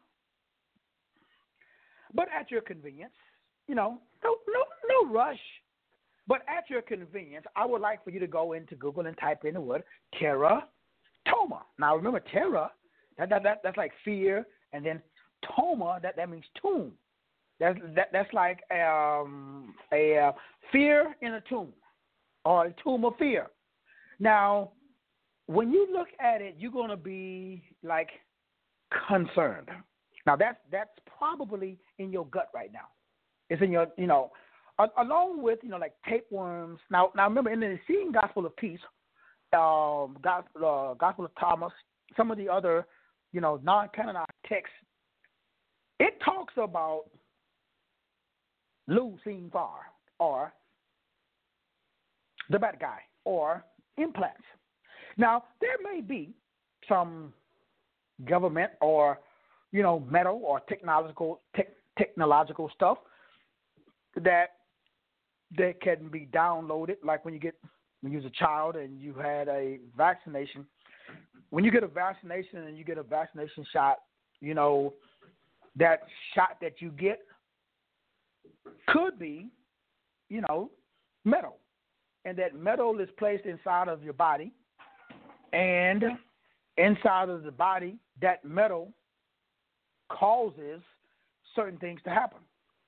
But at your convenience, no rush. But at your convenience, I would like for you to go into Google and type in the word teratoma. Now, remember, that's like fear, and then toma, that means tomb. That's like a fear in a tomb, or a tomb of fear. Now, when you look at it, you're going to be like concerned. Now, that's probably in your gut right now. It's in your, along with, like tapeworms. Now remember, in the Essene Gospel of Peace, Gospel of Thomas, some of the other, non-canonized texts, it talks about Lu seen far, or the bad guy, or implants. Now, there may be some government or, metal or technological stuff that can be downloaded, like when you're a child and you had a vaccination. When you get a vaccination and you get a vaccination shot, that shot that you get could be, metal. And that metal is placed inside of your body. And inside of the body, that metal causes certain things to happen.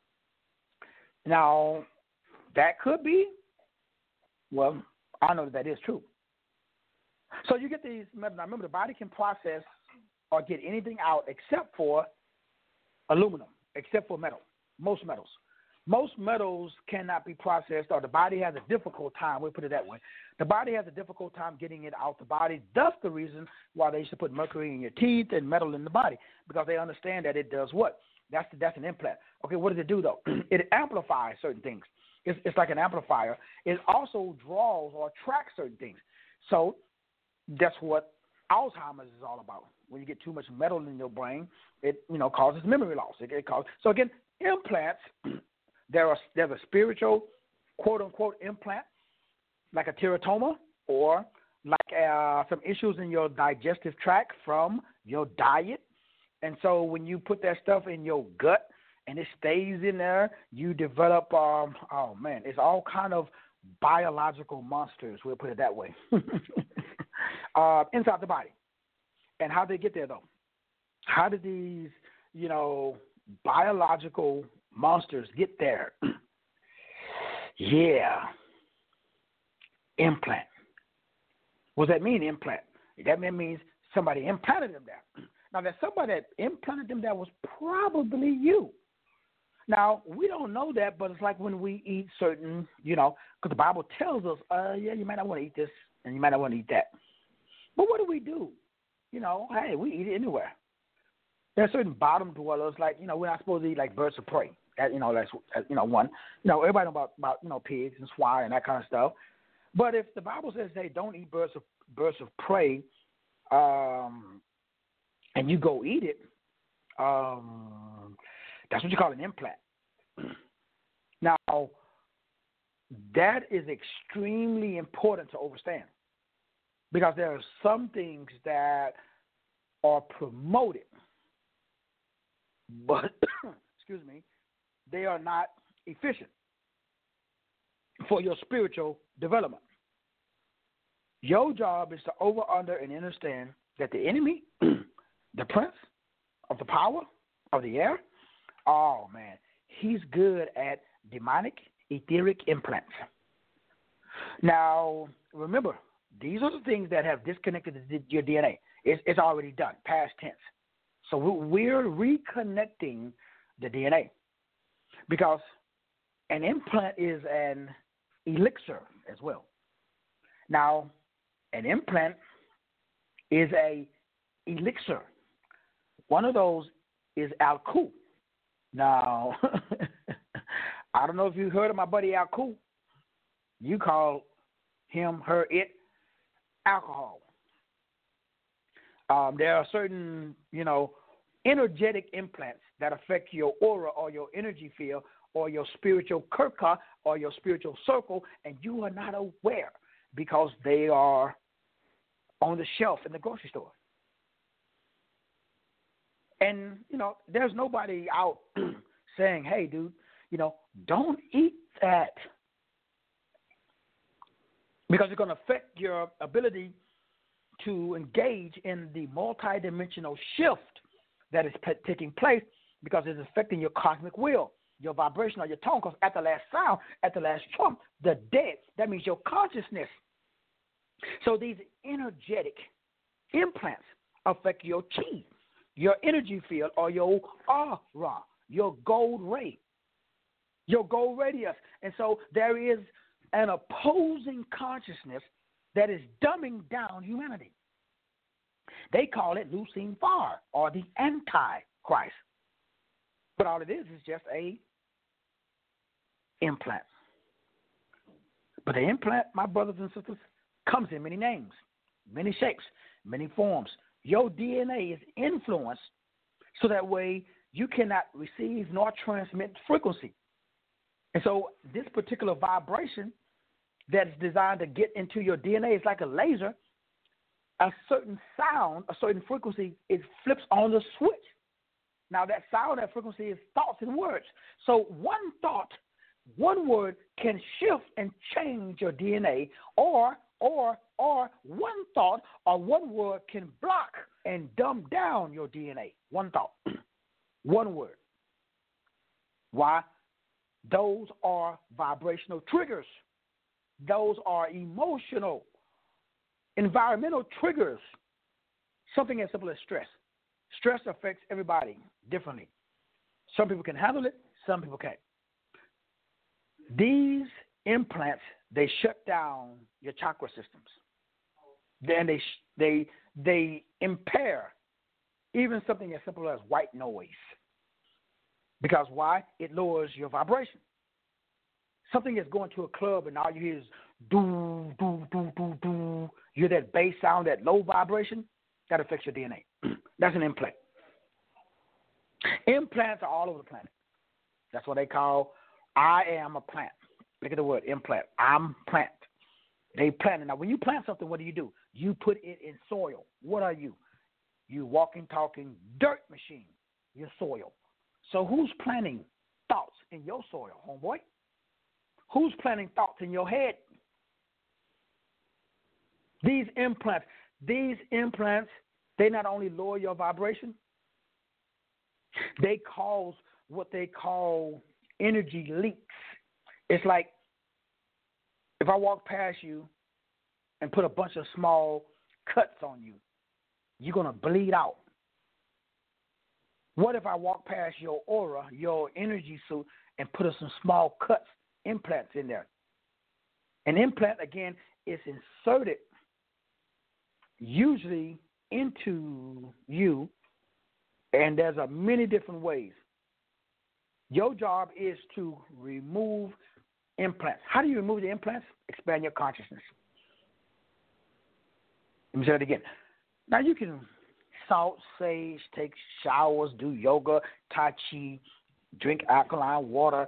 Now, that could be, well, I know that is true. So you get these metals. Now, remember, the body can process or get anything out except for aluminum, except for metal, most metals. Most metals cannot be processed, or the body has a difficult time. We'll put it that way. The body has a difficult time getting it out the body. Thus, the reason why they used to put mercury in your teeth and metal in the body, because they understand that it does what? That's an implant. Okay, what does it do, though? It amplifies certain things. It's like an amplifier. It also draws or attracts certain things. So that's what Alzheimer's is all about. When you get too much metal in your brain, it causes memory loss. So again, implants. There's a spiritual, quote unquote, implant, like a teratoma, or like some issues in your digestive tract from your diet. And so when you put that stuff in your gut and it stays in there, you develop, it's all kind of biological monsters, we'll put it that way, inside the body. And how they get there, though? How did these, biological monsters get there? Yeah. Implant. What does that mean, implant? That means somebody implanted them there. Now, that somebody that implanted them there was probably you. Now, we don't know that, but it's like when we eat certain, because the Bible tells us, you might not want to eat this and you might not want to eat that. But what do? Hey, we eat it anywhere. There are certain bottom dwellers, like, we're not supposed to eat like birds of prey. That's one. Everybody know about pigs and swine and that kind of stuff. But if the Bible says, hey, don't eat birds of prey, and you go eat it, that's what you call an implant. Now, that is extremely important to understand, because there are some things that are promoted, but, excuse me, they are not efficient for your spiritual development. Your job is to over, under, and understand that the enemy, the prince of the power of the air, oh, man, he's good at demonic etheric implants. Now, remember, these are the things that have disconnected your DNA. It's already done, past tense. So we're reconnecting the DNA, because an implant is an elixir as well. Now, an implant is a elixir. One of those is Alku. Now, I don't know if you heard of my buddy Alku. You call him, her, it alcohol. There are certain, energetic implants that affect your aura or your energy field or your spiritual kirka or your spiritual circle, and you are not aware because they are on the shelf in the grocery store. And, there's nobody out saying, hey, dude, don't eat that. because it's going to affect your ability to engage in the multidimensional shift that is taking place, because it's affecting your cosmic will, your vibration, or your tone. Because at the last sound, at the last trump, the dead, that means your consciousness. So these energetic implants affect your chi, your energy field, or your aura, your gold ray, your gold radius. And so there is an opposing consciousness that is dumbing down humanity. They call it Lucine Far, or the Antichrist. But all it is just a implant. But the implant, my brothers and sisters, comes in many names, many shapes, many forms. Your DNA is influenced so that way you cannot receive nor transmit frequency. And so this particular vibration that's designed to get into your DNA is like a laser. A certain sound, a certain frequency, it flips on the switch. Now that sound, that frequency is thoughts and words. So one thought, one word can shift and change your DNA, or one thought or one word can block and dumb down your DNA. One thought, one word. Why? Those are vibrational triggers. Those are emotional, environmental triggers. Something as simple as stress. Stress affects everybody differently. Some people can handle it, some people can't. These implants, they shut down your chakra systems. Then they impair even something as simple as white noise. Because why? It lowers your vibration. Something is going to a club and all you hear is doo, doo, doo, doo, doo. You hear that bass sound, that low vibration, that affects your DNA. That's an implant. Implants are all over the planet. That's what they call, I am a plant. Look at the word implant. I'm plant. They plant it. Now, when you plant something, what do? You put it in soil. What are you? You walking, talking, dirt machine, your soil. So who's planting thoughts in your soil, homeboy? Who's planting thoughts in your head? These implants, they not only lower your vibration, they cause what they call energy leaks. It's like if I walk past you and put a bunch of small cuts on you, you're going to bleed out. What if I walk past your aura, your energy suit, and put some small cuts, implants in there? An implant, again, is inserted usually into you, and there's many different ways. Your job is to remove implants. How do you remove the implants? Expand your consciousness. Let me say it again. Now you can salt, sage, take showers, do yoga, tai chi, drink alkaline water,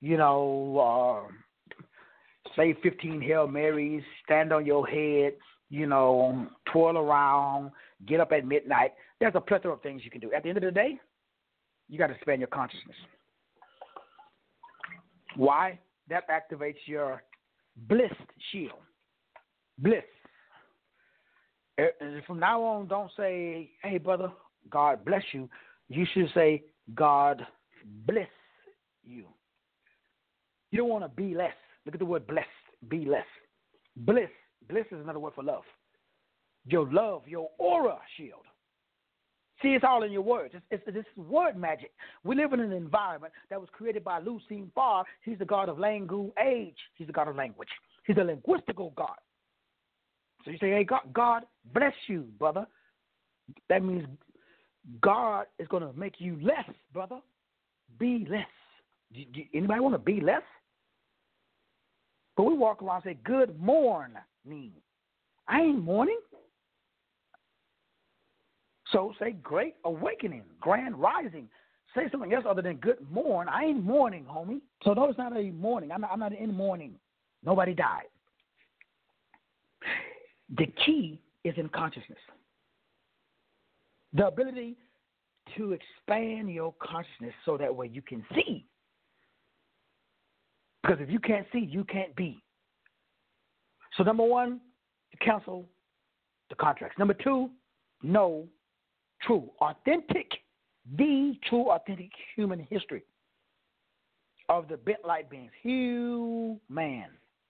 say 15 Hail Marys, stand on your head, twirl around, get up at midnight. There's a plethora of things you can do. At the end of the day, you got to expand your consciousness. Why? That activates your bliss shield. Bliss. And from now on, don't say, hey, brother, God bless you. You should say, God bless you. You don't want to be less. Look at the word blessed. Be less. Bliss. Bliss is another word for love. Your love, your aura shield. See, it's all in your words. This is word magic. We live in an environment that was created by Lucine Far. He's the god of language. He's the god of language. He's a linguistical god. So you say, hey, God bless you, brother. That means God is going to make you less, brother. Be less. Anybody want to be less? But we walk around and say, good morning. I ain't mourning. So say great awakening, grand rising. Say something else other than good morn. I ain't mourning, homie. So no, it's not a mourning. I'm not in mourning. Nobody died. The key is in consciousness. The ability to expand your consciousness so that way you can see. Because if you can't see, you can't be. So number one, to cancel the contracts. Number two, know true, authentic, the true, authentic human history of the bent light beings. Human,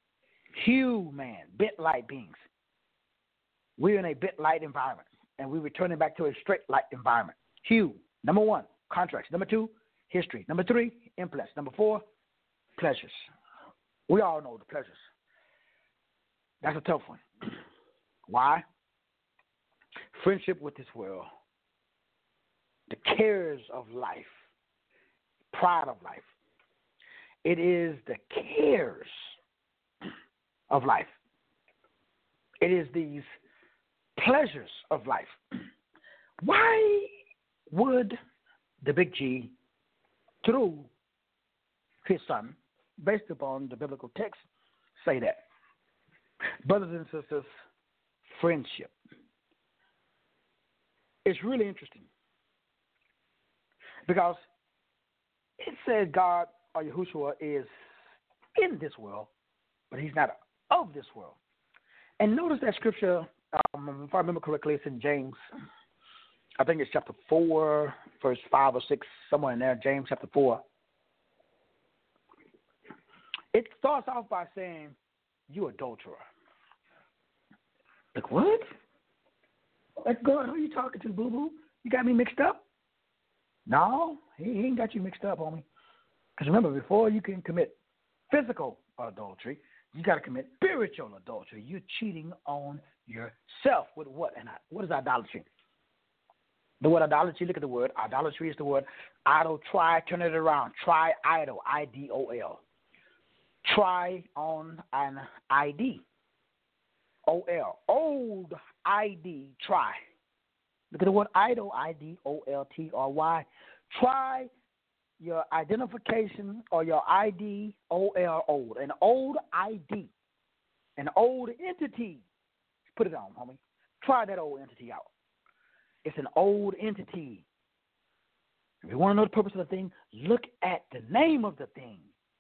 bent light beings. We're in a bent light environment, and we're returning back to a straight light environment. Number one, contracts. Number two, history. Number three, implants. Number four, pleasures. We all know the pleasures. That's a tough one. Why? Friendship with this world, the cares of life, pride of life. It is the cares of life. It is these pleasures of life. Why would the big G, through his son, based upon the biblical text, say that? Brothers and sisters, friendship. It's really interesting because it says God or Yahushua is in this world, but he's not of this world. And notice that scripture, if I remember correctly, it's in James. I think it's chapter 4, verse 5 or 6, somewhere in there, James chapter 4. It starts off by saying, you adulterer. Like, what? Like, God, who are you talking to, boo-boo? You got me mixed up? No, he ain't got you mixed up, homie. Because remember, before you can commit physical adultery, you got to commit spiritual adultery. You're cheating on yourself with what? And what is idolatry? The word idolatry, look at the word. Idolatry is the word idol. Try, turn it around. Try idol, I-D-O-L. Try on an I-D. O-L. Old I-D, try. Look at the word idol, I-D-O-L-T-R-Y. Try your identification or your ID, O-L, old. An old ID. An old entity. Put it on, homie. Try that old entity out. It's an old entity. If you want to know the purpose of the thing, look at the name of the thing.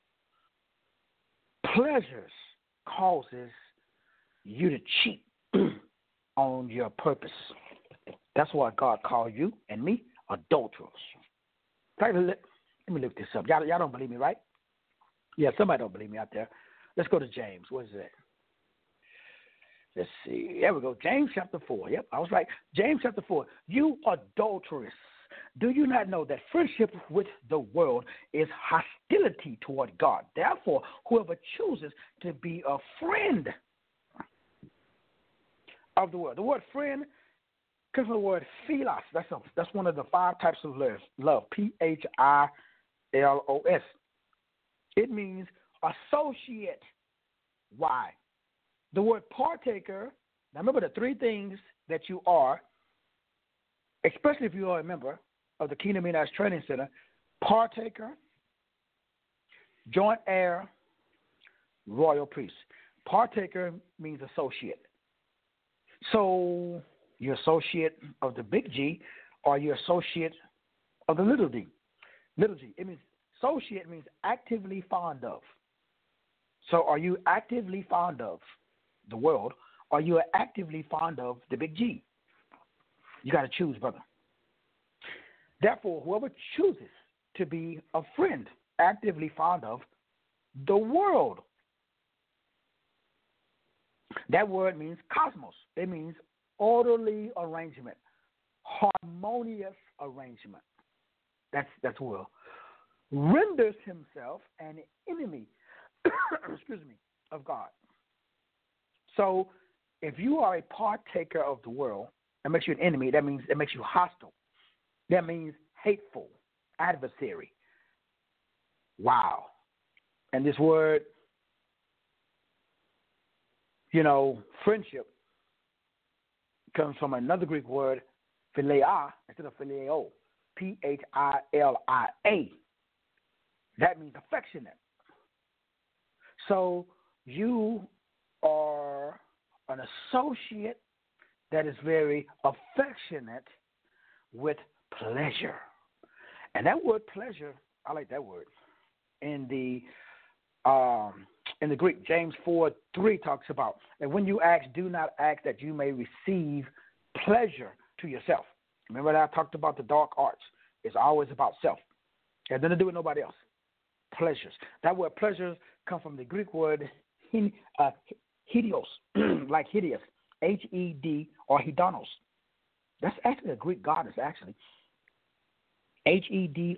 Pleasures causes you to cheat on your purpose. That's why God called you and me adulterers. Let me look this up. Y'all don't believe me, right? Yeah, somebody don't believe me out there. Let's go to James. What is that? Let's see. There we go. James chapter 4. Yep, I was right. James chapter 4. You adulteress. Do you not know that friendship with the world is hostility toward God? Therefore, whoever chooses to be a friend of the world. The word friend comes from the word philos. That's one of the 5 types of love. Philos. It means associate. Why? The word partaker, now remember the 3 things that you are, especially if you are a member of the Kingdom Mennonite Training Center: partaker, joint heir, royal priest. Partaker means associate. So you're associate of the big G, or you're associate of the little d. Little g. It means associate means actively fond of. So are you actively fond of the world, or you are actively fond of the big G? You got to choose, brother. Therefore, whoever chooses to be a friend, actively fond of the world. That word means cosmos. It means orderly arrangement, harmonious arrangement. That's world. Renders himself an enemy, of God. So if you are a partaker of the world, that makes you an enemy. That means it makes you hostile. That means hateful, adversary. Wow. And this word, friendship, comes from another Greek word, philia, instead of phileo, P-H-I-L-I-A. That means affectionate. So you are an associate that is very affectionate with pleasure. And that word pleasure, I like that word. In the in the Greek. James 4:3 talks about, and when you ask, do not ask that you may receive pleasure to yourself. Remember that I talked about the dark arts. It's always about self. It has nothing to do with nobody else. Pleasures. That word pleasures come from the Greek word hideos, like hideous, H-E-D, or hedonos. That's actually a Greek goddess, actually. Hedonis.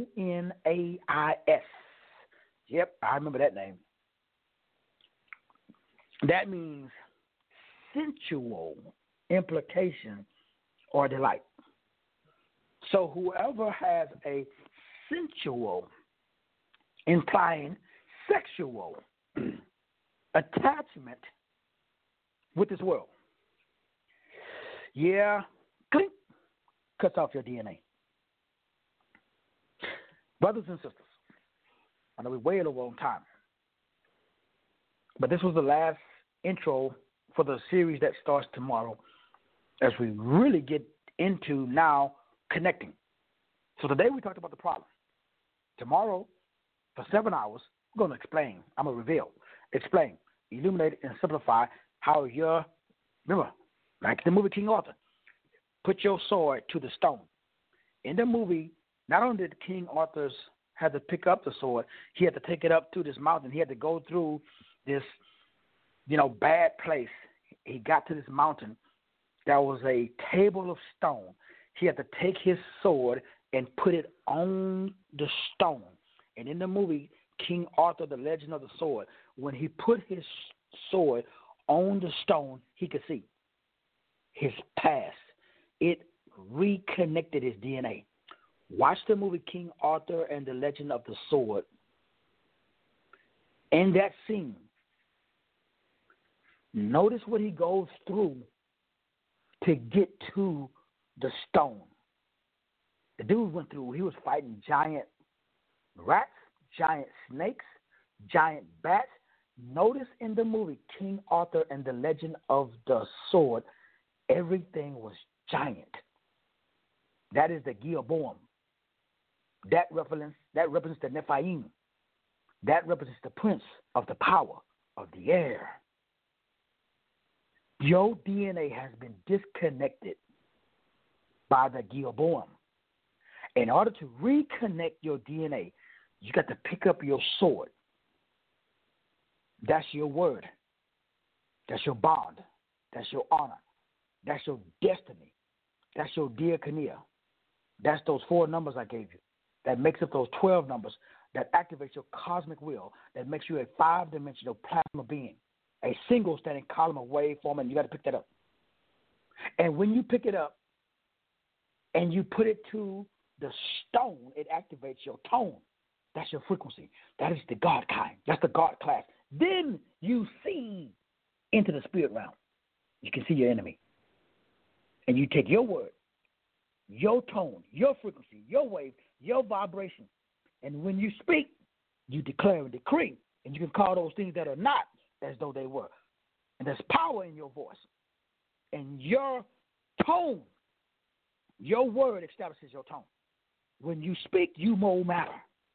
Yep, I remember that name. That means sensual implication or delight. So whoever has a sensual, implying sexual attachment with this world, yeah, clink, cuts off your DNA. Brothers and sisters, I know we waited a long time, but this was the last intro for the series that starts tomorrow as we really get into now connecting. So today we talked about the problem. Tomorrow, for 7 hours, we're going to explain. I'm going to reveal, explain, illuminate, and simplify how remember, like the movie King Arthur, put your sword to the stone. In the movie, not only did King Arthur have to pick up the sword, he had to take it up to this mountain. He had to go through this, bad place. He got to this mountain. There was a table of stone. He had to take his sword and put it on the stone. And in the movie, King Arthur, The Legend of the Sword, when he put his sword on the stone, he could see his past. It reconnected his DNA. Watch the movie King Arthur and the Legend of the Sword. In that scene, notice what he goes through to get to the stone. The dude went through, he was fighting giant rats, giant snakes, giant bats. Notice in the movie King Arthur and the Legend of the Sword, everything was giant. That is the Gilboam. That represents the Nephilim. That represents the prince of the power of the air. Your DNA has been disconnected by the Gilboam. In order to reconnect your DNA, you got to pick up your sword. That's your word. That's your bond. That's your honor. That's your destiny. That's your diakonia. That's those 4 numbers I gave you. That makes up those 12 numbers that activates your cosmic will, that makes you a 5-dimensional plasma being, a single standing column of waveform, and you got to pick that up. And when you pick it up and you put it to the stone, it activates your tone. That's your frequency. That is the God kind. That's the God class. Then you see into the spirit realm. You can see your enemy. And you take your word, your tone, your frequency, your wave, your vibration. And when you speak, you declare and decree. And you can call those things that are not as though they were. And there's power in your voice. And your tone, your word establishes your tone. When you speak, you mold matter.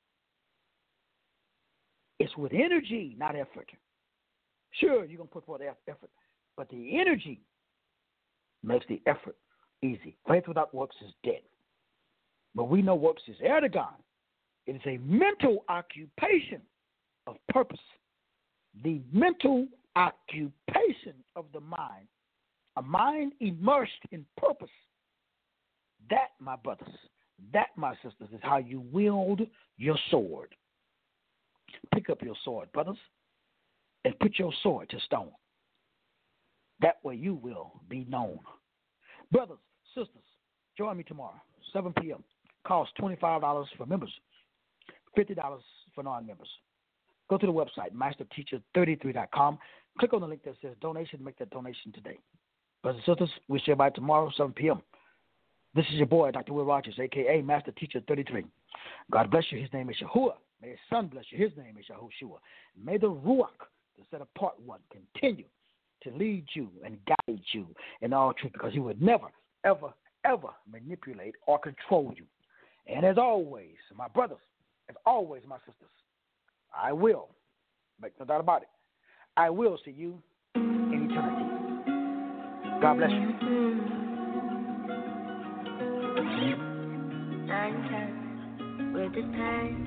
It's with energy, not effort. Sure, you're going to put forth effort, but the energy makes the effort easy. Faith without works is dead. But we know works is erdogan. It is a mental occupation of purpose. The mental occupation of the mind, a mind immersed in purpose. That, my brothers, that, my sisters, is how you wield your sword. Pick up your sword, brothers, and put your sword to stone. That way you will be known. Brothers, sisters, join me tomorrow, 7 p.m. Costs $25 for members, $50 for non-members. Go to the website, masterteacher33.com. Click on the link that says donation. Make that donation today. Brothers and sisters, we share by tomorrow, 7 p.m. This is your boy, Dr. Will Rogers, a.k.a. Master Teacher 33. God bless you. His name is Yahuwah. May his son bless you. His name is Yahushua. May the Ruach, the set apart one, continue to lead you and guide you in all truth, because he would never, ever, ever manipulate or control you. And as always, my brothers, as always, my sisters, I will Make no doubt about it. I will see you in eternity. God bless you. 9-10 with the time.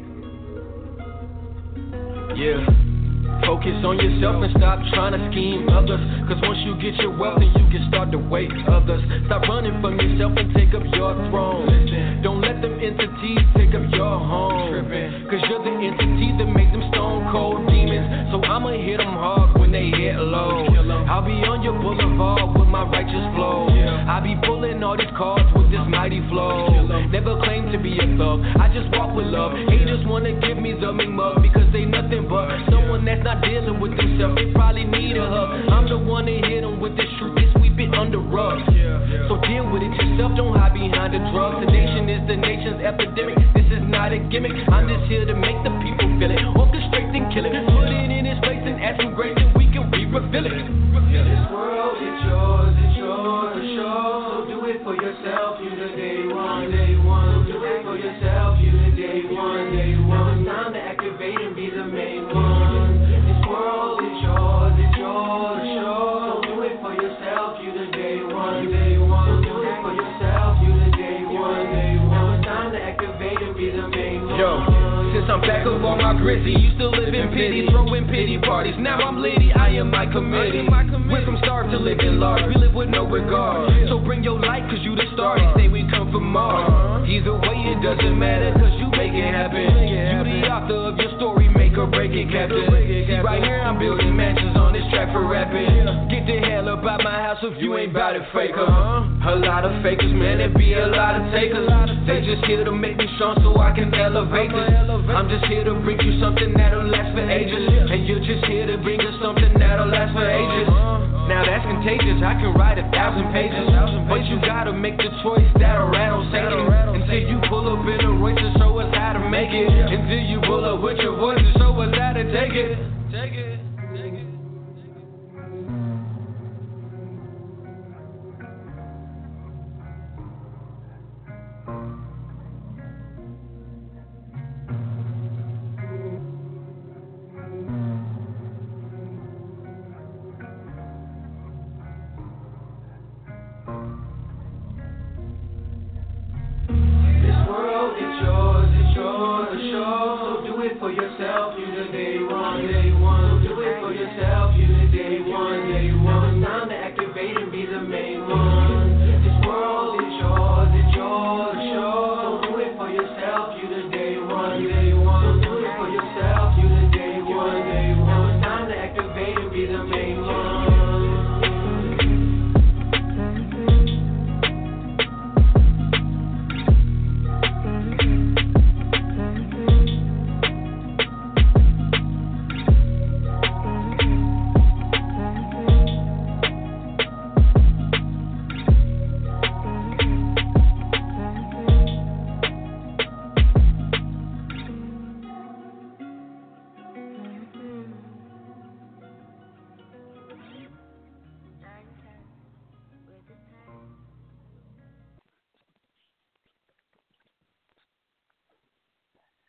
Yeah. Focus on yourself and stop trying to scheme others. Cause once you get your wealth, then you can start to wait others. Stop running from yourself and take up your throne. Don't let them entities take up your home. Cause you're the entity that makes them stone cold demons. So I'ma hit them hard when they hit low. I'll be on your boulevard with my righteous flow. I be pulling all these cards with this mighty flow. Never claim to be a thug, I just walk with love. Haters wanna give me the mean mug because they nothing but someone that's not dealing with themselves. They probably need a hug. I'm the one that hit them with this truth, they sweep it under rugs. So deal with it yourself, don't hide behind the drugs. The nation is the nation's epidemic, this is not a gimmick. I'm just here to make the people feel it, orchestrate and kill it. Put it in its place and add some grace and we can refill it. This world is yours, it's yours to show. So do it for yourself, you the day one, day one. Do it for yourself, you the day one, day one. It's time to activate and be the main one. This world is yours to show. So do it for yourself, you the day one, day one. Do it for yourself, you the day one, day one. Now it's time to activate and be the main one. Yo. Since I'm back of all my gritty, used to live in pity, throwing pity parties. Now I'm litty, I am my committee. Went from starved to living large, we live with no regard. So bring your light, cause you the star, they say we come from Mars. Either way, it doesn't matter, cause you make it happen. You the author of your story, make or break it, Captain. See, right here I'm building mansions on this track for rapping. Get the hell up out my house if you ain't bout it, faker. A lot of fakers, man, there be a lot of takers. They just here to make me strong so I can elevate this. I'm just here to bring you something that'll last for ages. And you're just here to bring us something that'll last for ages. Now that's contagious, I can write 1,000 pages. But you gotta make the choice that'll rattle Satan.